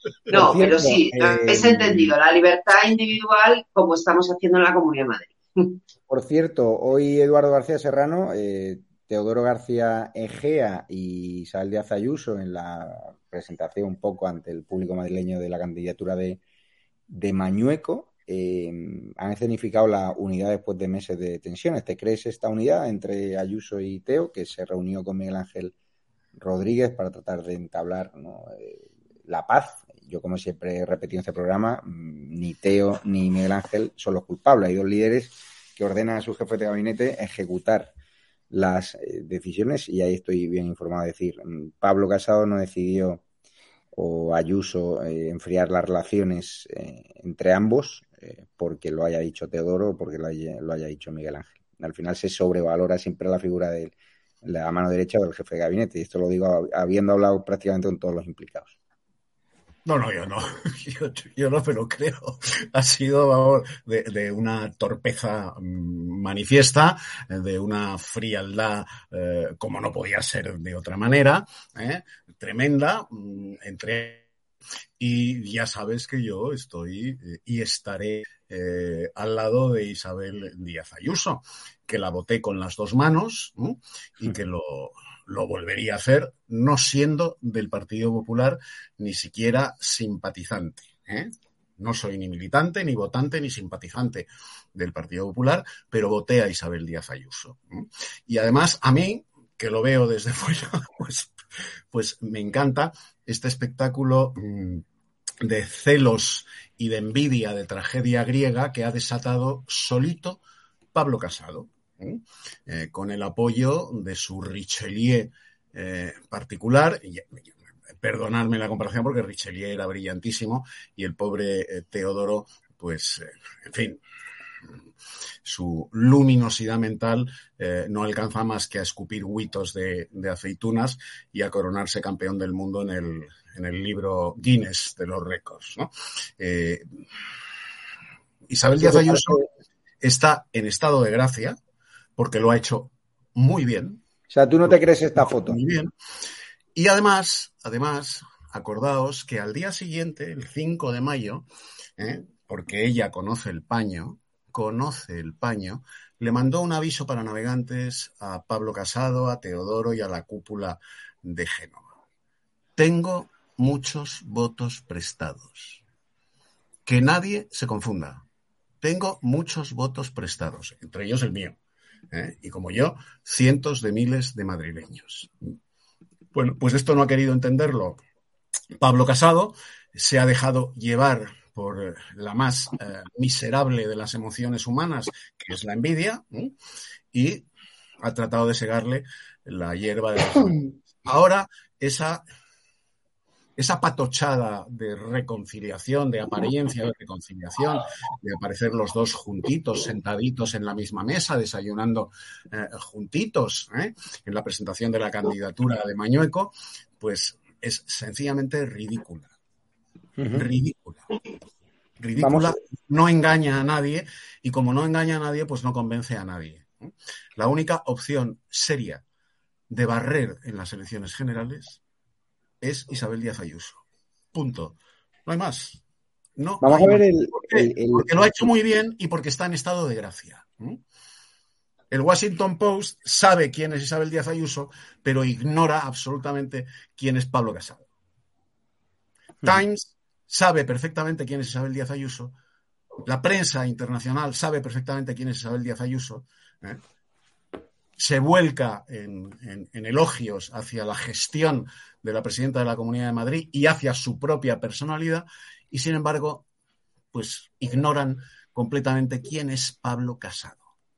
No, cierto, pero sí, eh, es entendido. La libertad individual como estamos haciendo en la Comunidad de Madrid. Por cierto, hoy Eduardo García Serrano, eh, Teodoro García Egea y Isabel Díaz Ayuso en la presentación un poco ante el público madrileño de la candidatura de, de Mañueco, eh, han escenificado la unidad después de meses de tensiones. ¿Te crees esta unidad entre Ayuso y Teo, que se reunió con Miguel Ángel Rodríguez para tratar de entablar, ¿no?, eh, la paz? Yo, como siempre he repetido en este programa, ni Teo ni Miguel Ángel son los culpables. Hay dos líderes que ordenan a sus jefes de gabinete ejecutar las eh, decisiones, y ahí estoy bien informado. Es decir, Pablo Casado no decidió, o Ayuso, eh, enfriar las relaciones eh, entre ambos eh, porque lo haya dicho Teodoro o porque lo haya, lo haya dicho Miguel Ángel. Al final se sobrevalora siempre la figura de la mano derecha del jefe de gabinete, y esto lo digo habiendo hablado prácticamente con todos los implicados. No, no, yo no, yo, yo no me lo creo. Ha sido, vamos, de, de una torpeza manifiesta, de una frialdad, eh, como no podía ser de otra manera, eh, tremenda, entre... Y ya sabes que yo estoy eh, y estaré eh, al lado de Isabel Díaz Ayuso, que la voté con las dos manos, ¿no?, y que lo... lo volvería a hacer, no siendo del Partido Popular ni siquiera simpatizante, ¿eh? No soy ni militante, ni votante, ni simpatizante del Partido Popular, pero voté a Isabel Díaz Ayuso, ¿eh? Y además, a mí, que lo veo desde fuera, pues, pues me encanta este espectáculo mmm, de celos y de envidia, de tragedia griega que ha desatado solito Pablo Casado. ¿Eh? Eh, con el apoyo de su Richelieu eh, particular. Y, perdonadme la comparación porque Richelieu era brillantísimo y el pobre eh, Teodoro, pues, eh, en fin, su luminosidad mental eh, no alcanza más que a escupir huitos de, de aceitunas y a coronarse campeón del mundo en el, en el libro Guinness de los récords, ¿no? Eh, Isabel Díaz Ayuso está en estado de gracia porque lo ha hecho muy bien. O sea, tú no te crees esta foto. Muy bien. Y además, además, acordaos que al día siguiente, el cinco de mayo, ¿eh?, porque ella conoce el paño, conoce el paño, le mandó un aviso para navegantes a Pablo Casado, a Teodoro y a la cúpula de Génova. Tengo muchos votos prestados. Que nadie se confunda. Tengo muchos votos prestados, entre ellos el mío. ¿Eh? Y como yo, cientos de miles de madrileños. Bueno, pues esto no ha querido entenderlo Pablo Casado, se ha dejado llevar por la más eh, miserable de las emociones humanas, que es la envidia, ¿eh?, y ha tratado de segarle la hierba de las manos. Ahora, esa... esa patochada de reconciliación, de apariencia de reconciliación, de aparecer los dos juntitos, sentaditos en la misma mesa, desayunando eh, juntitos, ¿eh?, en la presentación de la candidatura de Mañueco, pues es sencillamente ridícula. Uh-huh. Ridícula. Ridícula, Vamos. No engaña a nadie, y como no engaña a nadie, pues no convence a nadie. La única opción seria de barrer en las elecciones generales es Isabel Díaz Ayuso. Punto. No hay más. No Vamos hay a ver más. el, ¿Por qué? el, el... Porque lo ha hecho muy bien y porque está en estado de gracia. El Washington Post sabe quién es Isabel Díaz Ayuso, pero ignora absolutamente quién es Pablo Casado. Hmm. Times sabe perfectamente quién es Isabel Díaz Ayuso. La prensa internacional sabe perfectamente quién es Isabel Díaz Ayuso. ¿eh? Se vuelca en, en, en elogios hacia la gestión de la presidenta de la Comunidad de Madrid y hacia su propia personalidad, y sin embargo, pues ignoran completamente quién es Pablo Casado.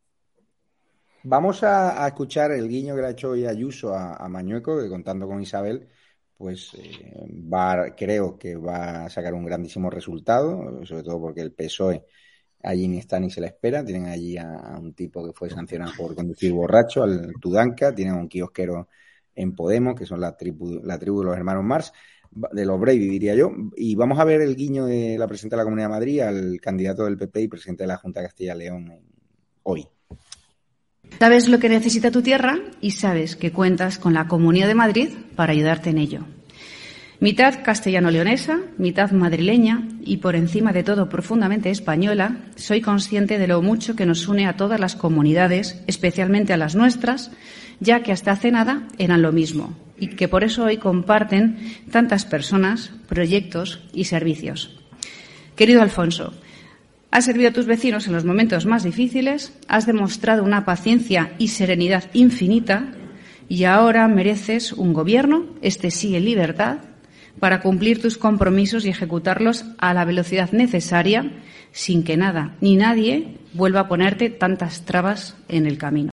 Vamos a, a escuchar el guiño que le ha hecho hoy Ayuso a, a Mañueco, que contando con Isabel, pues eh, va, creo que va a sacar un grandísimo resultado, sobre todo porque el P S O E allí ni está ni se le espera. Tienen allí a, a un tipo que fue sancionado por conducir borracho, al Tudanca. Tienen a un kiosquero en Podemos, que son la tribu, la tribu de los hermanos Marx, de los Brady, diría yo. Y vamos a ver el guiño de la presidenta de la Comunidad de Madrid al candidato del P P y presidente de la Junta de Castilla y León hoy. Sabes lo que necesita tu tierra y sabes que cuentas con la Comunidad de Madrid para ayudarte en ello. Mitad castellano-leonesa, mitad madrileña y, por encima de todo, profundamente española, soy consciente de lo mucho que nos une a todas las comunidades, especialmente a las nuestras, ya que hasta hace nada eran lo mismo y que por eso hoy comparten tantas personas, proyectos y servicios. Querido Alfonso, has servido a tus vecinos en los momentos más difíciles, has demostrado una paciencia y serenidad infinita y ahora mereces un gobierno, este sí en libertad, para cumplir tus compromisos y ejecutarlos a la velocidad necesaria, sin que nada ni nadie vuelva a ponerte tantas trabas en el camino.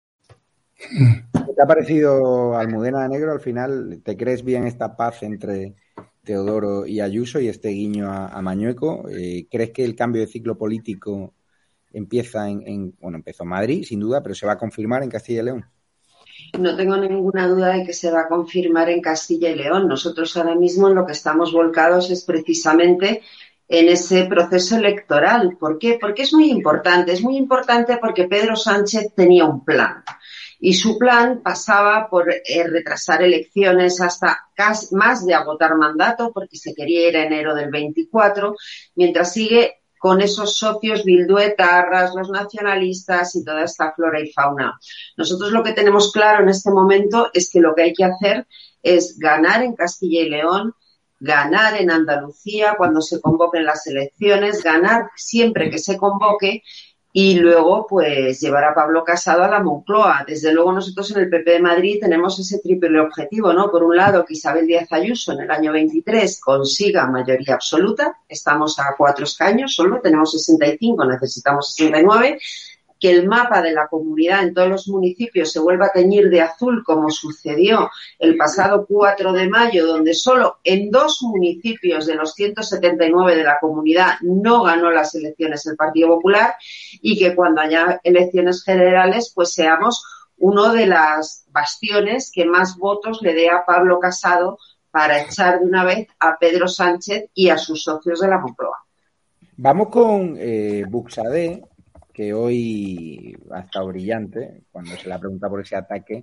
¿Qué te ha parecido Almudena Negro? Al final, ¿te crees bien esta paz entre Teodoro y Ayuso y este guiño a, a Mañueco? Eh, ¿Crees que el cambio de ciclo político empieza en, en, bueno, empezó en Madrid, sin duda, pero se va a confirmar en Castilla y León? No tengo ninguna duda de que se va a confirmar en Castilla y León. Nosotros ahora mismo en lo que estamos volcados es precisamente en ese proceso electoral. ¿Por qué? Porque es muy importante. Es muy importante porque Pedro Sánchez tenía un plan. Y su plan pasaba por eh, retrasar elecciones hasta casi, más de agotar mandato, porque se quería ir a enero del veinticuatro, mientras sigue con esos socios bilduetarras, los nacionalistas y toda esta flora y fauna. Nosotros lo que tenemos claro en este momento es que lo que hay que hacer es ganar en Castilla y León, ganar en Andalucía cuando se convoquen las elecciones, ganar siempre que se convoque y luego pues llevar a Pablo Casado a la Moncloa. Desde luego nosotros en el P P de Madrid tenemos ese triple objetivo, ¿no? Por un lado, que Isabel Díaz Ayuso en el año veintitrés consiga mayoría absoluta, estamos a cuatro escaños solo, tenemos sesenta y cinco, necesitamos sesenta y nueve, que el mapa de la comunidad en todos los municipios se vuelva a teñir de azul como sucedió el pasado cuatro de mayo, donde solo en dos municipios de los ciento setenta y nueve de la comunidad no ganó las elecciones el Partido Popular y que cuando haya elecciones generales pues seamos uno de las bastiones que más votos le dé a Pablo Casado para echar de una vez a Pedro Sánchez y a sus socios de la Moncloa. Vamos con eh, Buxadé, que hoy ha estado brillante cuando se le ha preguntado por ese ataque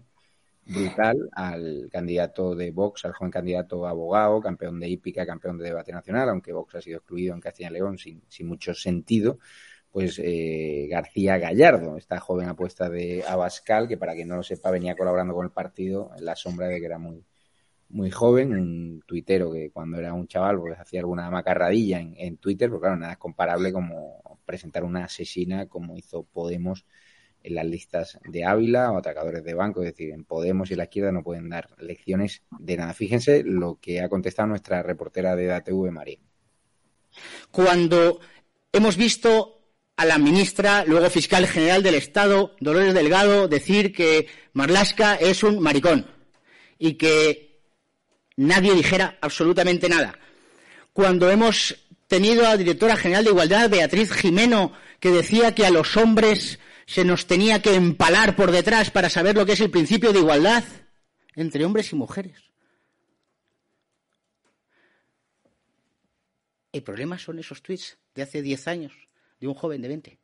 brutal al candidato de Vox, al joven candidato abogado, campeón de hípica, campeón de debate nacional, aunque Vox ha sido excluido en Castilla y León sin, sin mucho sentido, pues eh, García Gallardo, esta joven apuesta de Abascal, que para quien no lo sepa venía colaborando con el partido en la sombra de que era muy muy joven, un tuitero que cuando era un chaval pues hacía alguna macarradilla en, en Twitter, pero claro, nada es comparable como presentar una asesina como hizo Podemos en las listas de Ávila o atracadores de banco, es decir, en Podemos y la izquierda no pueden dar lecciones de nada. Fíjense lo que ha contestado nuestra reportera de E D A T V, María. Cuando hemos visto a la ministra, luego fiscal general del Estado, Dolores Delgado, decir que Marlaska es un maricón y que nadie dijera absolutamente nada. Cuando hemos tenido a la directora general de Igualdad, Beatriz Jimeno, que decía que a los hombres se nos tenía que empalar por detrás para saber lo que es el principio de igualdad entre hombres y mujeres. El problema son esos tweets de hace diez años, de un joven de veinte.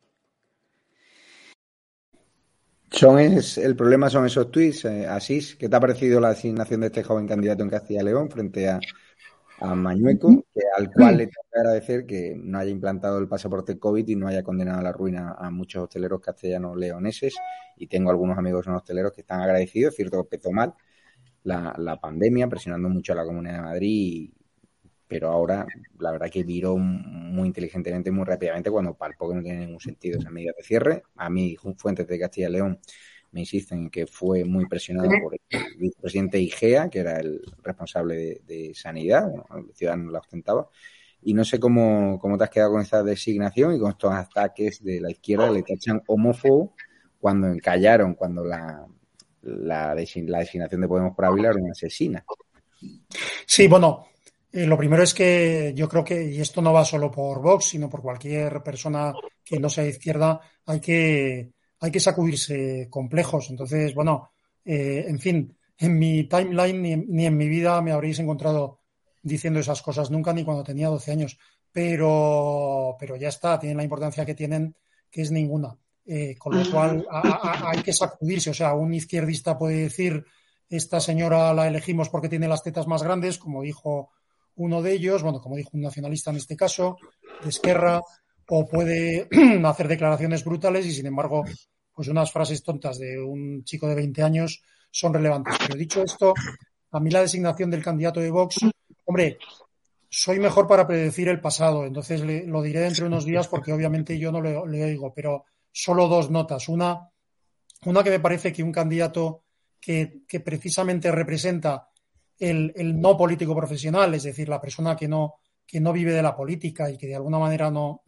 Son es, el problema son esos tweets. Eh, Asís, ¿qué te ha parecido la asignación de este joven candidato en Castilla y León frente a, a Mañueco, que, al cual le tengo que agradecer que no haya implantado el pasaporte COVID y no haya condenado a la ruina a muchos hosteleros castellanos leoneses? Y tengo algunos amigos en hosteleros que están agradecidos. Es cierto que empezó mal la, la pandemia, presionando mucho a la Comunidad de Madrid, y, pero ahora la verdad que viró muy inteligentemente, muy rápidamente, cuando palpó que no tiene ningún sentido esa medida de cierre. A mí, fuentes de Castilla y León me insisten en que fue muy presionado por el vicepresidente Igea, que era el responsable de, de Sanidad, bueno, el Ciudadano la ostentaba, y no sé cómo, cómo te has quedado con esta designación y con estos ataques de la izquierda, le tachan homófobo cuando encallaron, cuando la, la, la designación de Podemos por Ávila era una asesina. Sí, bueno, eh, lo primero es que yo creo que, y esto no va solo por Vox, sino por cualquier persona que no sea de izquierda, hay que, hay que sacudirse complejos. Entonces, bueno, eh, en fin, en mi timeline ni, ni en mi vida me habréis encontrado diciendo esas cosas nunca, ni cuando tenía doce años. Pero, pero ya está, tienen la importancia que tienen, que es ninguna. Eh, con lo cual a, a, hay que sacudirse. O sea, un izquierdista puede decir esta señora la elegimos porque tiene las tetas más grandes, como dijo uno de ellos, bueno, como dijo un nacionalista en este caso, de Esquerra, o puede hacer declaraciones brutales y, sin embargo, pues unas frases tontas de un chico de veinte años son relevantes. Pero dicho esto, a mí la designación del candidato de Vox, hombre, soy mejor para predecir el pasado, entonces le, lo diré dentro de unos días porque obviamente yo no le, le oigo, pero solo dos notas. Una, una que me parece que un candidato que, que precisamente representa el, el no político profesional, es decir, la persona que no, que no vive de la política y que de alguna manera no,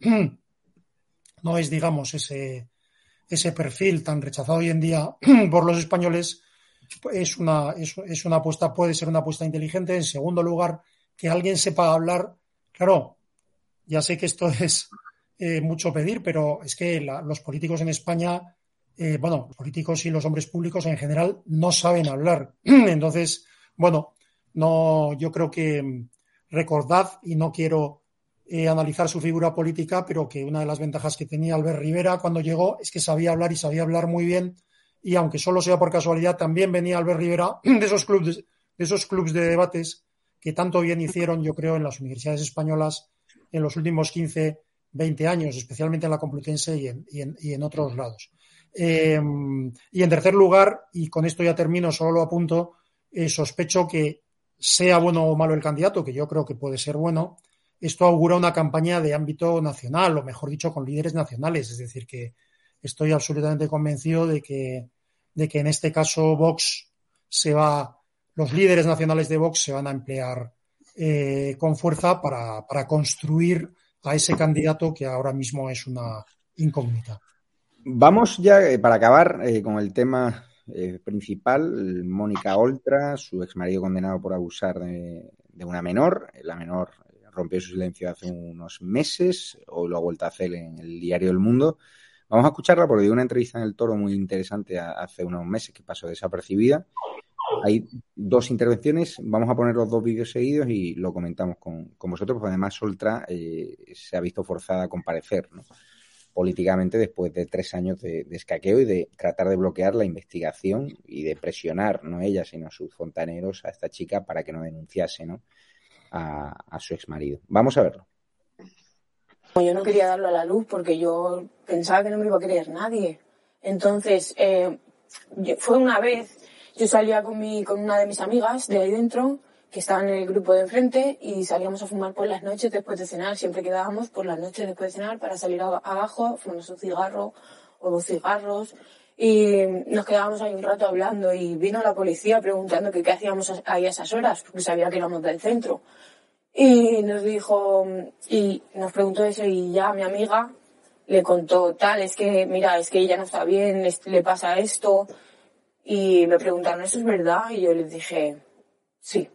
no es, digamos, ese, ese perfil tan rechazado hoy en día por los españoles, es una, es, es una apuesta, puede ser una apuesta inteligente. En segundo lugar, que alguien sepa hablar. Claro, ya sé que esto es eh, mucho pedir, pero es que la, los políticos en España, eh, bueno, los políticos y los hombres públicos en general no saben hablar. Entonces, bueno, no, yo creo que recordad, y no quiero eh, analizar su figura política, pero que una de las ventajas que tenía Albert Rivera cuando llegó es que sabía hablar y sabía hablar muy bien, y aunque solo sea por casualidad, también venía Albert Rivera de esos clubes, de esos clubes de debates que tanto bien hicieron, yo creo, en las universidades españolas en los últimos quince, veinte años, especialmente en la Complutense y en, y en, y en otros lados. Eh, y en tercer lugar, y con esto ya termino, solo lo apunto, eh, sospecho que sea bueno o malo el candidato, que yo creo que puede ser bueno, esto augura una campaña de ámbito nacional, o mejor dicho, con líderes nacionales. Es decir, que estoy absolutamente convencido de que, de que en este caso Vox se va, los líderes nacionales de Vox se van a emplear eh, con fuerza para, para construir a ese candidato que ahora mismo es una incógnita. Vamos ya, eh, para acabar, eh, con el tema eh, principal. Mónica Oltra, su exmarido condenado por abusar de, de una menor. La menor rompió su silencio hace unos meses, hoy lo ha vuelto a hacer en el diario El Mundo. Vamos a escucharla porque dio una entrevista en El Toro muy interesante hace unos meses que pasó desapercibida. Hay dos intervenciones, vamos a poner los dos vídeos seguidos y lo comentamos con, con vosotros, porque además Oltra eh, se ha visto forzada a comparecer, ¿no?, políticamente después de tres años de, de escaqueo y de tratar de bloquear la investigación y de presionar, no ella, sino sus fontaneros, a esta chica para que no denunciase, ¿no?, a, a su exmarido. Vamos a verlo. Yo no quería darlo a la luz porque yo pensaba que no me iba a creer nadie. Entonces, eh, fue una vez, yo salía con, mi, con una de mis amigas de ahí dentro, que estaba en el grupo de enfrente, y salíamos a fumar por las noches después de cenar. Siempre quedábamos por las noches después de cenar para salir a, abajo, fumarnos un cigarro o dos cigarros, y nos quedábamos ahí un rato hablando, y vino la policía preguntando que qué hacíamos ahí a esas horas, porque sabía que éramos del centro. Y nos dijo, y nos preguntó eso, y ya mi amiga le contó, tal, es que, mira, es que ella no está bien, le pasa esto, y me preguntaron, ¿eso es verdad? Y yo les dije, sí.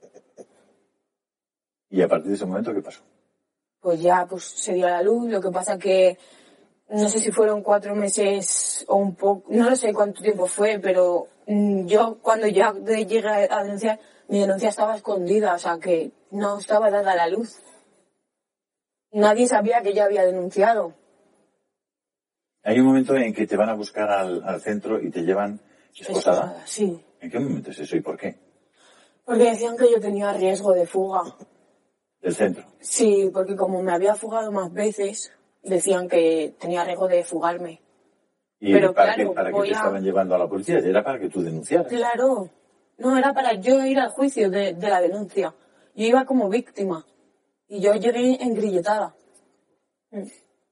¿Y a partir de ese momento qué pasó? Pues ya, pues se dio a la luz. Lo que pasa que no sé si fueron cuatro meses o un poco, no lo sé cuánto tiempo fue, pero mmm, yo cuando ya llegué a denunciar, mi denuncia estaba escondida, o sea que no estaba dada a la luz. Nadie sabía que yo había denunciado. Hay un momento en que te van a buscar al, al centro y te llevan esposada. Esposada, sí. ¿En qué momento es eso y por qué? Porque decían que yo tenía riesgo de fuga. ¿Del centro? Sí, porque como me había fugado más veces, decían que tenía riesgo de fugarme. ¿Y pero para claro, qué, para qué te a... estaban llevando a la policía? Era para que tú denunciaras. Claro. No, era para yo ir al juicio de, de la denuncia. Yo iba como víctima. Y yo llegué engrilletada. Mm.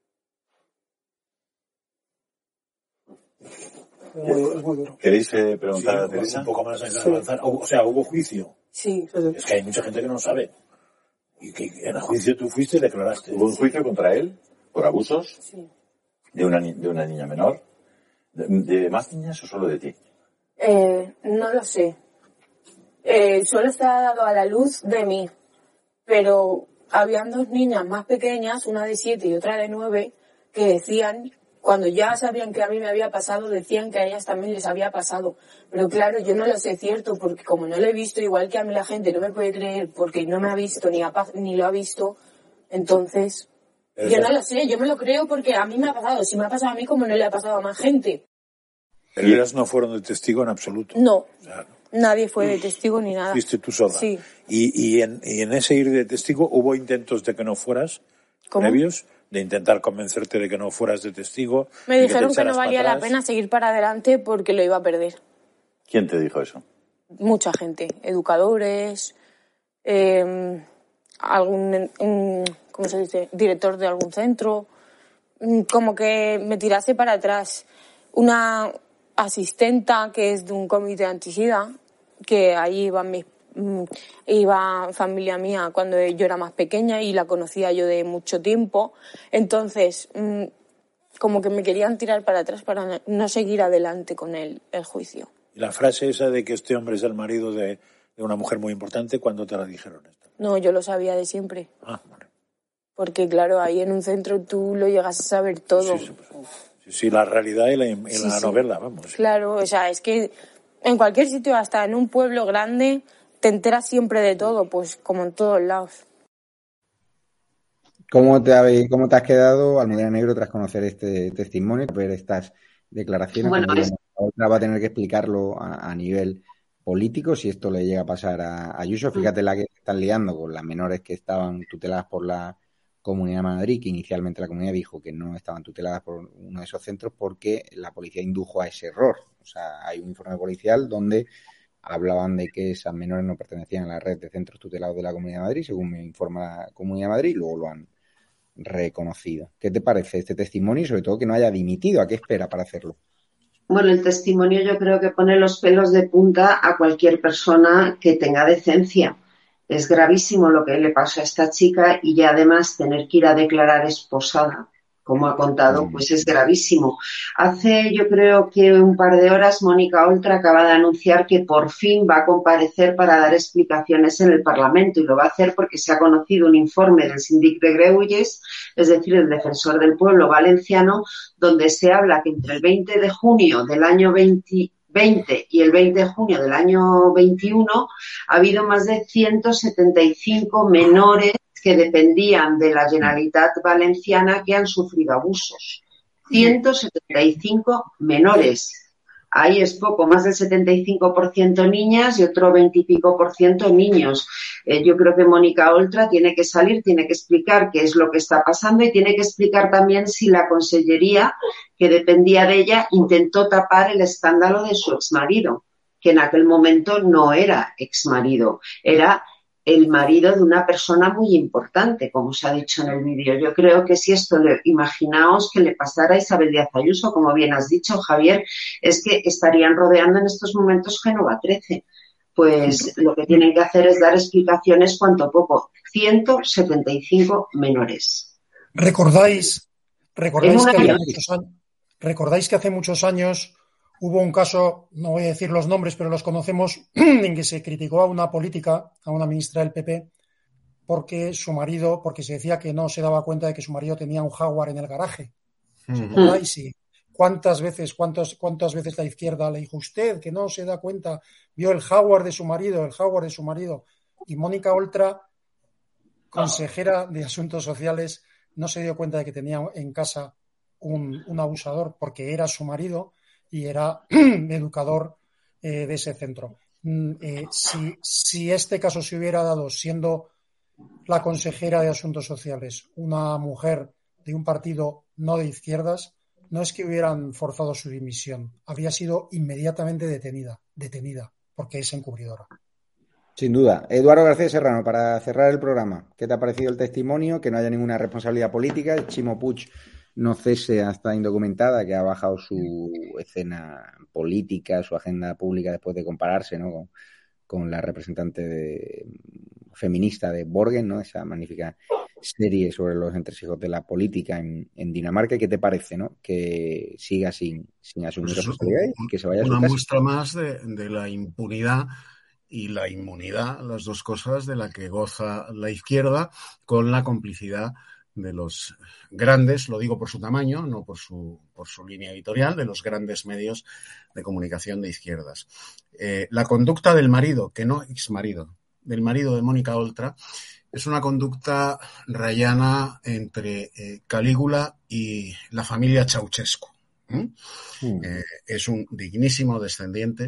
¿Queréis eh, preguntar sí, a Teresa? Un poco más a sí. avanzar. O sea, ¿hubo juicio? Sí. Es que hay mucha gente que no sabe. Y que en el juicio tú fuiste y declaraste. ¿Hubo un juicio contra él por abusos? Sí. ¿De una, de una niña menor? ¿De, de más niñas o solo de ti? Eh, no lo sé. Eh, solo se ha dado a la luz de mí. Pero habían dos niñas más pequeñas, una de siete y otra de nueve, que decían, cuando ya sabían que a mí me había pasado, decían que a ellas también les había pasado. Pero claro, yo no lo sé cierto, porque como no lo he visto, igual que a mí la gente no me puede creer porque no me ha visto ni, ha, ni lo ha visto, entonces Pero yo no lo sé, yo me lo creo porque a mí me ha pasado. Si me ha pasado a mí, como no le ha pasado a más gente. Pero ellas no fueron de testigo en absoluto. No. O sea, Nadie fue de testigo ni nada. Fuiste tú sola. Sí. Y, y, en, y en ese ir de testigo hubo intentos de que no fueras, ¿Cómo? previos, de intentar convencerte de que no fueras de testigo. Me dijeron que, que no valía la pena seguir para adelante porque lo iba a perder. ¿Quién te dijo eso? Mucha gente, educadores, eh, algún, un, ¿cómo se dice? Director de algún centro, como que me tirase para atrás. Una asistenta que es de un comité antisida, que ahí iba mi, iba familia mía cuando yo era más pequeña y la conocía yo de mucho tiempo. Entonces, como que me querían tirar para atrás para no seguir adelante con el, el juicio. Y la frase esa de que este hombre es el marido de, de una mujer muy importante, ¿cuándo te la dijeron esto? No, yo lo sabía de siempre. Ah, vale. Porque claro, ahí en un centro tú lo llegas a saber todo. Sí, sí, pues, sí, sí, la realidad y la, y la sí, novela, sí. vamos. Claro, o sea, es que en cualquier sitio, hasta en un pueblo grande, te enteras siempre de todo, pues como en todos lados. ¿Cómo te, ha, cómo te has quedado, Almudena Negro, tras conocer este testimonio, ver estas declaraciones? Bueno, como es... Otra va a tener que explicarlo a, a nivel político si esto le llega a pasar a Ayuso. Fíjate la que están liando con las menores que estaban tuteladas por la Comunidad de Madrid, que inicialmente la comunidad dijo que no estaban tuteladas por uno de esos centros porque la policía indujo a ese error. O sea, hay un informe policial donde hablaban de que esas menores no pertenecían a la red de centros tutelados de la Comunidad de Madrid, según me informa la Comunidad de Madrid, y luego lo han reconocido. ¿Qué te parece este testimonio y sobre todo que no haya dimitido? ¿A qué espera para hacerlo? Bueno, el testimonio yo creo que pone los pelos de punta a cualquier persona que tenga decencia. Es gravísimo lo que le pasó a esta chica y ya además tener que ir a declarar esposada, como ha contado, pues es gravísimo. Hace yo creo que un par de horas Mónica Oltra acaba de anunciar que por fin va a comparecer para dar explicaciones en el Parlamento y lo va a hacer porque se ha conocido un informe del Síndic de Greuges, es decir, el defensor del pueblo valenciano, donde se habla que entre el veinte de junio del año veinte y el veinte de junio del año veintiuno ha habido más de ciento setenta y cinco menores que dependían de la Generalitat Valenciana que han sufrido abusos. ciento setenta y cinco menores. Ahí es poco, más del setenta y cinco por ciento niñas y otro veinte y pico por ciento niños. Eh, yo creo que Mónica Oltra tiene que salir, tiene que explicar qué es lo que está pasando y tiene que explicar también si la consellería que dependía de ella intentó tapar el escándalo de su exmarido, que en aquel momento no era exmarido, era el marido de una persona muy importante, como se ha dicho en el vídeo. Yo creo que si esto, le, imaginaos que le pasara a Isabel Díaz Ayuso, como bien has dicho, Javier, es que estarían rodeando en estos momentos Génova trece. Pues lo que tienen que hacer es dar explicaciones cuanto poco. ciento setenta y cinco menores. ¿Recordáis, recordáis, que hace muchos años, recordáis que hace muchos años hubo un caso, no voy a decir los nombres, pero los conocemos, en que se criticó a una política, a una ministra del P P, porque su marido, porque se decía que no se daba cuenta de que su marido tenía un Jaguar en el garaje? ¿Os acordáis? Y ¿cuántas veces, cuántas, cuántas veces la izquierda le dijo usted que no se da cuenta? Vio el Jaguar de su marido, el Jaguar de su marido. Y Mónica Oltra, consejera de Asuntos Sociales, no se dio cuenta de que tenía en casa un, un abusador porque era su marido y era educador eh, de ese centro. Eh, si, si este caso se hubiera dado siendo la consejera de Asuntos Sociales una mujer de un partido no de izquierdas, no es que hubieran forzado su dimisión, habría sido inmediatamente detenida, detenida, porque es encubridora. Sin duda. Eduardo García Serrano, para cerrar el programa, ¿qué te ha parecido el testimonio? Que no haya ninguna responsabilidad política. El Chimo Puig no cese hasta indocumentada, que ha bajado su escena política, su agenda pública después de compararse, ¿no?, con, con la representante de, feminista de Borgen, ¿no?, esa magnífica serie sobre los entresijos de la política en, en Dinamarca. ¿Qué te parece, no?, que siga sin, sin asumir Pues responsabilidades y que se vaya a su una casa? muestra más de, de la impunidad y la inmunidad, las dos cosas de la que goza la izquierda, con la complicidad de los grandes, lo digo por su tamaño, no por su, por su línea editorial, de los grandes medios de comunicación de izquierdas. Eh, la conducta del marido, que no exmarido, del marido de Mónica Oltra, es una conducta rayana entre eh, Calígula y la familia Ceausescu. ¿Mm? Mm. Eh, es un dignísimo descendiente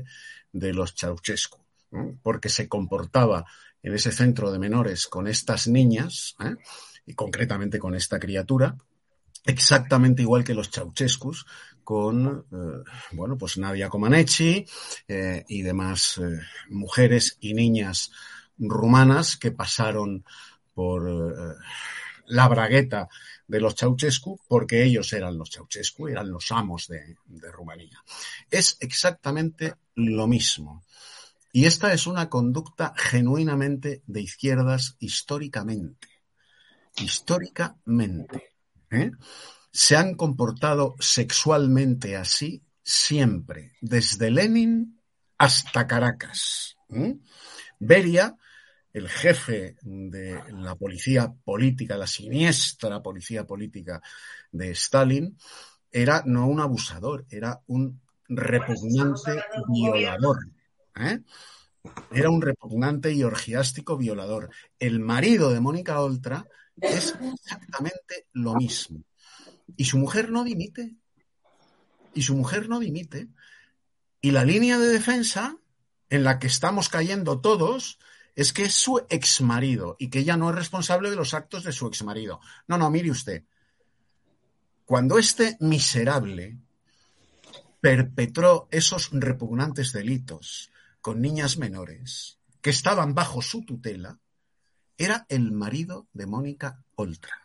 de los Ceausescu, ¿no? Porque se comportaba en ese centro de menores con estas niñas, ¿eh? Y concretamente con esta criatura, exactamente igual que los Ceausescus, con, eh, bueno, pues Nadia Comaneci eh, y demás eh, mujeres y niñas rumanas que pasaron por eh, la bragueta de los Ceausescu porque ellos eran los Ceausescu, eran los amos de, de Rumanía. Es exactamente lo mismo. Y esta es una conducta genuinamente de izquierdas históricamente. Históricamente. ¿eh? Se han comportado sexualmente así siempre, desde Lenin hasta Caracas. ¿eh? Beria, el jefe de la policía política, la siniestra policía política de Stalin, era no un abusador, era un repugnante violador. ¿eh? Era un repugnante y orgiástico violador. El marido de Mónica Oltra es exactamente lo mismo. Y su mujer no dimite. Y su mujer no dimite. Y la línea de defensa en la que estamos cayendo todos es que es su exmarido y que ella no es responsable de los actos de su exmarido. No, no, mire usted. Cuando este miserable perpetró esos repugnantes delitos con niñas menores que estaban bajo su tutela, era el marido de Mónica Oltra.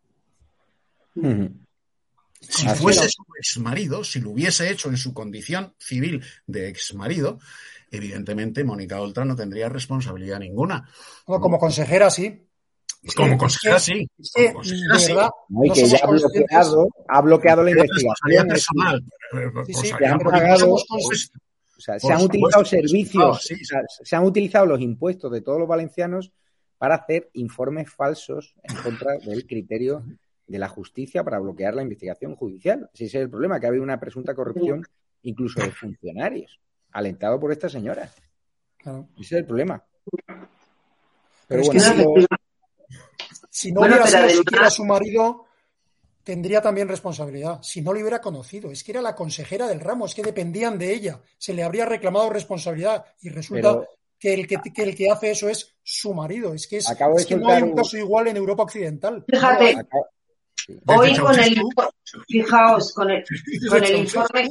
Uh-huh. Si Así fuese es. su exmarido, si lo hubiese hecho en su condición civil de exmarido, evidentemente Mónica Oltra no tendría responsabilidad ninguna. No, como consejera, sí. Es como que, consejera, es que, sí. Es que, como consejera, de sí. verdad, No, y no que ya ha bloqueado, ha bloqueado la investigación. personal. Sí, sí, que han política, pagado, por supuesto. o sea, se Por han supuesto, utilizado por servicios, supuesto, sí, o sea, se han utilizado los impuestos de todos los valencianos para hacer informes falsos en contra del criterio de la justicia para bloquear la investigación judicial. Ese es el problema, que ha habido una presunta corrupción incluso de funcionarios, alentado por esta señora. Claro. Ese es el problema. Pero, Pero es bueno, que digo, si, si no Bueno, hubiera pero sido además- siquiera su marido, tendría también responsabilidad. Si no le hubiera conocido, es que era la consejera del ramo, es que dependían de ella. Se le habría reclamado responsabilidad y resulta Pero- que, el que, que el que hace eso es su marido. Es que, es, Acabo de es que no soltar hay un un- caso igual en Europa Occidental. Fíjate, acá- sí. hoy Desde con el, Ceausescu. fijaos, con el, con el informe,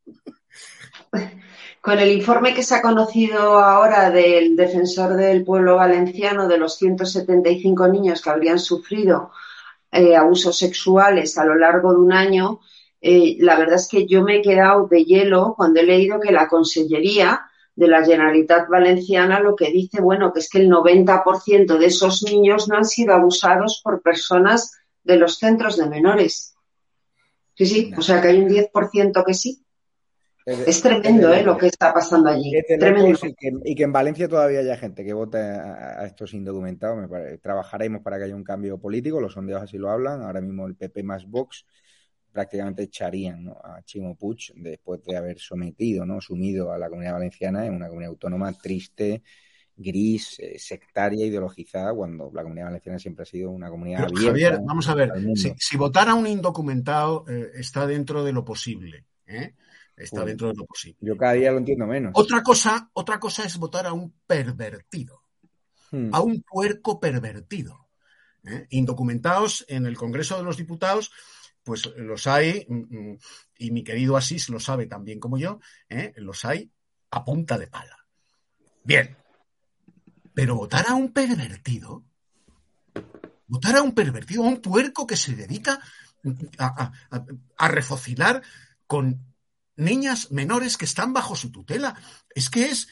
con el informe que se ha conocido ahora del defensor del pueblo valenciano de los ciento setenta y cinco niños que habrían sufrido eh, abusos sexuales a lo largo de un año, eh, la verdad es que yo me he quedado de hielo cuando he leído que la Consellería de la Generalitat Valenciana lo que dice, bueno, que es que el noventa por ciento de esos niños no han sido abusados por personas de los centros de menores. Sí, sí, o sea que hay un diez por ciento que sí. Es tremendo, ¿eh? Lo que está pasando allí. Es de Tremendo. locos y que, y que en Valencia todavía haya gente que vote a, a estos indocumentados. Me parece. Trabajaremos para que haya un cambio político, los sondeos así lo hablan. Ahora mismo el P P más Vox prácticamente echarían, ¿no?, a Chimo Puig después de haber sometido, ¿no?, sumido a la Comunidad Valenciana en una comunidad autónoma triste, gris, eh, sectaria, ideologizada, cuando la Comunidad Valenciana siempre ha sido una comunidad Pero, abierta. Javier, vamos a ver, al mundo. si, si votar a un indocumentado eh, está dentro de lo posible, ¿eh? Está Pues, dentro de lo posible. Yo cada día lo entiendo menos. Otra cosa, otra cosa es votar a un pervertido, Hmm. a un puerco pervertido. ¿eh? Indocumentados en el Congreso de los Diputados, pues los hay, y mi querido Asís lo sabe tan bien como yo, ¿eh? Los hay a punta de pala. Bien, pero votar a un pervertido, votar a un pervertido, a un puerco que se dedica a, a, a, a refocilar con niñas menores que están bajo su tutela, es que es,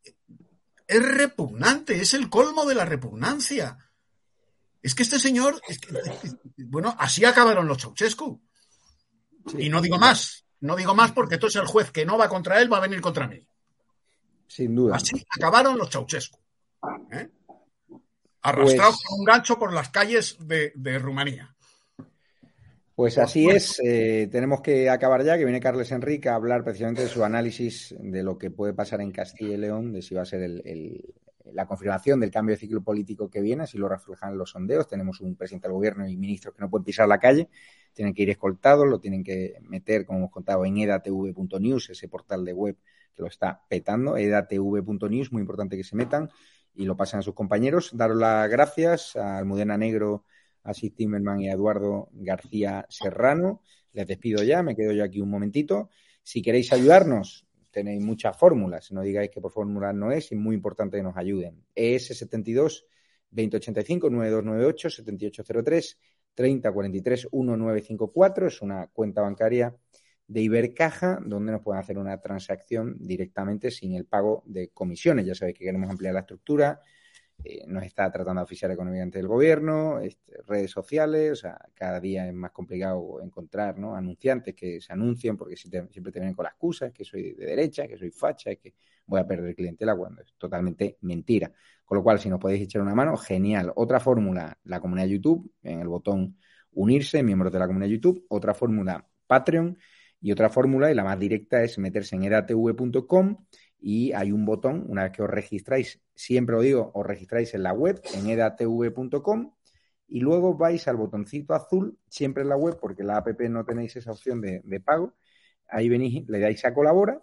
es repugnante, es el colmo de la repugnancia. Es que este señor, es que, bueno, así acabaron los Ceausescu. Sí. Y no digo más, no digo más porque entonces el juez que no va contra él va a venir contra mí. Sin duda. Así acabaron los Ceausescu. ¿eh? Arrastrados Pues, con un gancho por las calles de, de Rumanía. Pues así es, eh, tenemos que acabar ya, que viene Carles Enrique a hablar precisamente de su análisis de lo que puede pasar en Castilla y León, de si va a ser el, el, la confirmación del cambio de ciclo político que viene, si lo reflejan los sondeos. Tenemos un presidente del gobierno y ministros que no pueden pisar la calle, tienen que ir escoltados, lo tienen que meter, como hemos contado, en edatv punto news, ese portal de web que lo está petando, edatv punto news, muy importante que se metan y lo pasen a sus compañeros. Daros las gracias a Almudena Negro, a Sid Timmerman y a Eduardo García Serrano. Les despido ya, me quedo yo aquí un momentito. Si queréis ayudarnos, tenéis muchas fórmulas, no digáis que por fórmulas no es, y es muy importante que nos ayuden. E S setenta y dos, veinte ochenta y cinco, noventa y dos noventa y ocho, setenta y ocho cero tres, treinta cuarenta y tres, diecinueve cincuenta y cuatro, es una cuenta bancaria de Ibercaja, donde nos pueden hacer una transacción directamente sin el pago de comisiones. Ya sabéis que queremos ampliar la estructura, eh, nos está tratando de oficiar económicamente el gobierno, este, redes sociales, o sea, cada día es más complicado encontrar, ¿no?, anunciantes que se anuncien, porque siempre te vienen con la excusa, que soy de derecha, que soy facha, que voy a perder clientela, cuando es totalmente mentira. Con lo cual, si nos podéis echar una mano, genial. Otra fórmula, la comunidad YouTube, en el botón unirse, miembros de la comunidad YouTube. Otra fórmula, Patreon. Y otra fórmula, y la más directa, es meterse en edatv punto com y hay un botón, una vez que os registráis, siempre os digo, os registráis en la web, en edatv punto com, y luego vais al botoncito azul, siempre en la web, porque en la app no tenéis esa opción de, de pago. Ahí venís, le dais a colabora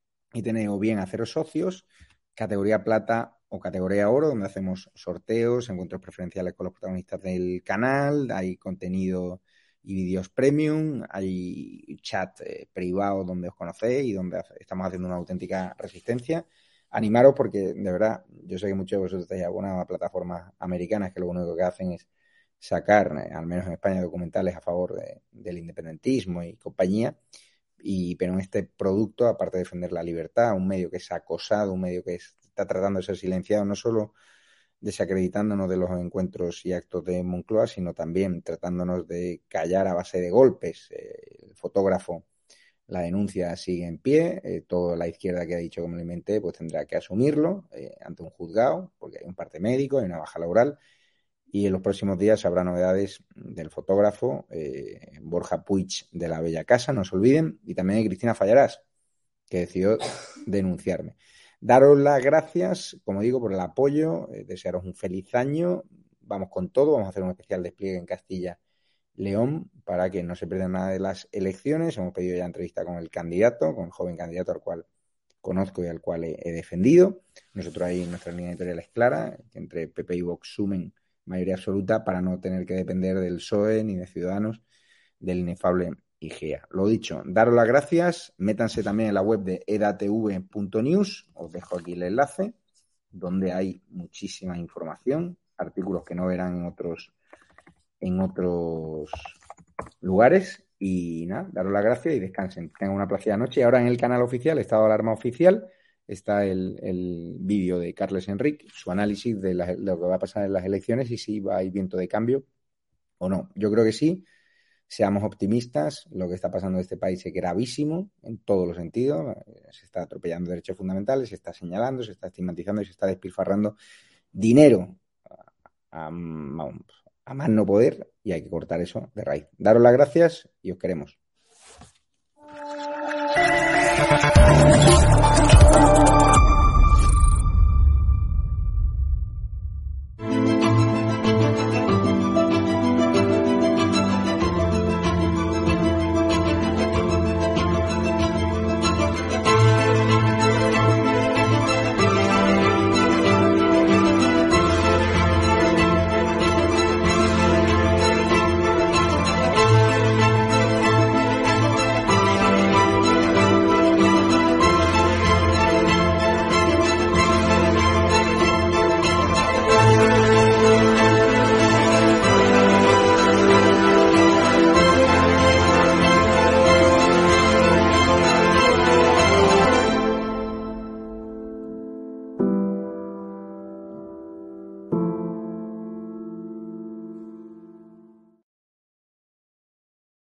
y tenéis o bien haceros socios, categoría plata o categoría oro, donde hacemos sorteos, encuentros preferenciales con los protagonistas del canal, hay contenido y vídeos premium, hay chat eh, privado donde os conocéis y donde estamos haciendo una auténtica resistencia. Animaros porque, de verdad, yo sé que muchos de vosotros estáis abonados a plataformas americanas que lo único que hacen es sacar, eh, al menos en España, documentales a favor de, del independentismo y compañía, y pero en este producto, aparte de defender la libertad, un medio que es acosado, un medio que es, está tratando de ser silenciado, no solo desacreditándonos de los encuentros y actos de Moncloa, sino también tratándonos de callar a base de golpes. Eh, el fotógrafo, la denuncia sigue en pie, eh, toda la izquierda que ha dicho que me lo inventé, pues tendrá que asumirlo eh, ante un juzgado, porque hay un parte médico, hay una baja laboral, y en los próximos días habrá novedades del fotógrafo eh, Borja Puig de la Bella Casa, no se olviden, y también de Cristina Fallarás, que decidió denunciarme. Daros las gracias, como digo, por el apoyo, eh, desearos un feliz año, vamos con todo, vamos a hacer un especial despliegue en Castilla León para que no se pierdan nada de las elecciones. Hemos pedido ya entrevista con el candidato, con el joven candidato al cual conozco y al cual he, he defendido. Nosotros ahí, nuestra línea editorial es clara, que entre P P y Vox sumen mayoría absoluta para no tener que depender del P S O E ni de Ciudadanos, del inefable I G E A. Lo dicho, daros las gracias, métanse también en la web de edatv punto news, os dejo aquí el enlace, donde hay muchísima información, artículos que no verán en otros en otros lugares, y nada, daros las gracias y descansen, tengan una placida noche. Y ahora en el canal oficial, Estado de Alarma Oficial, está el, el vídeo de Carles Enric, su análisis de, la, de lo que va a pasar en las elecciones y si va a ir viento de cambio o no. Yo creo que sí. Seamos optimistas, lo que está pasando en este país es gravísimo en todos los sentidos, se está atropellando derechos fundamentales, se está señalando, se está estigmatizando y se está despilfarrando dinero a, a, a más no poder, y hay que cortar eso de raíz. Daros las gracias y os queremos.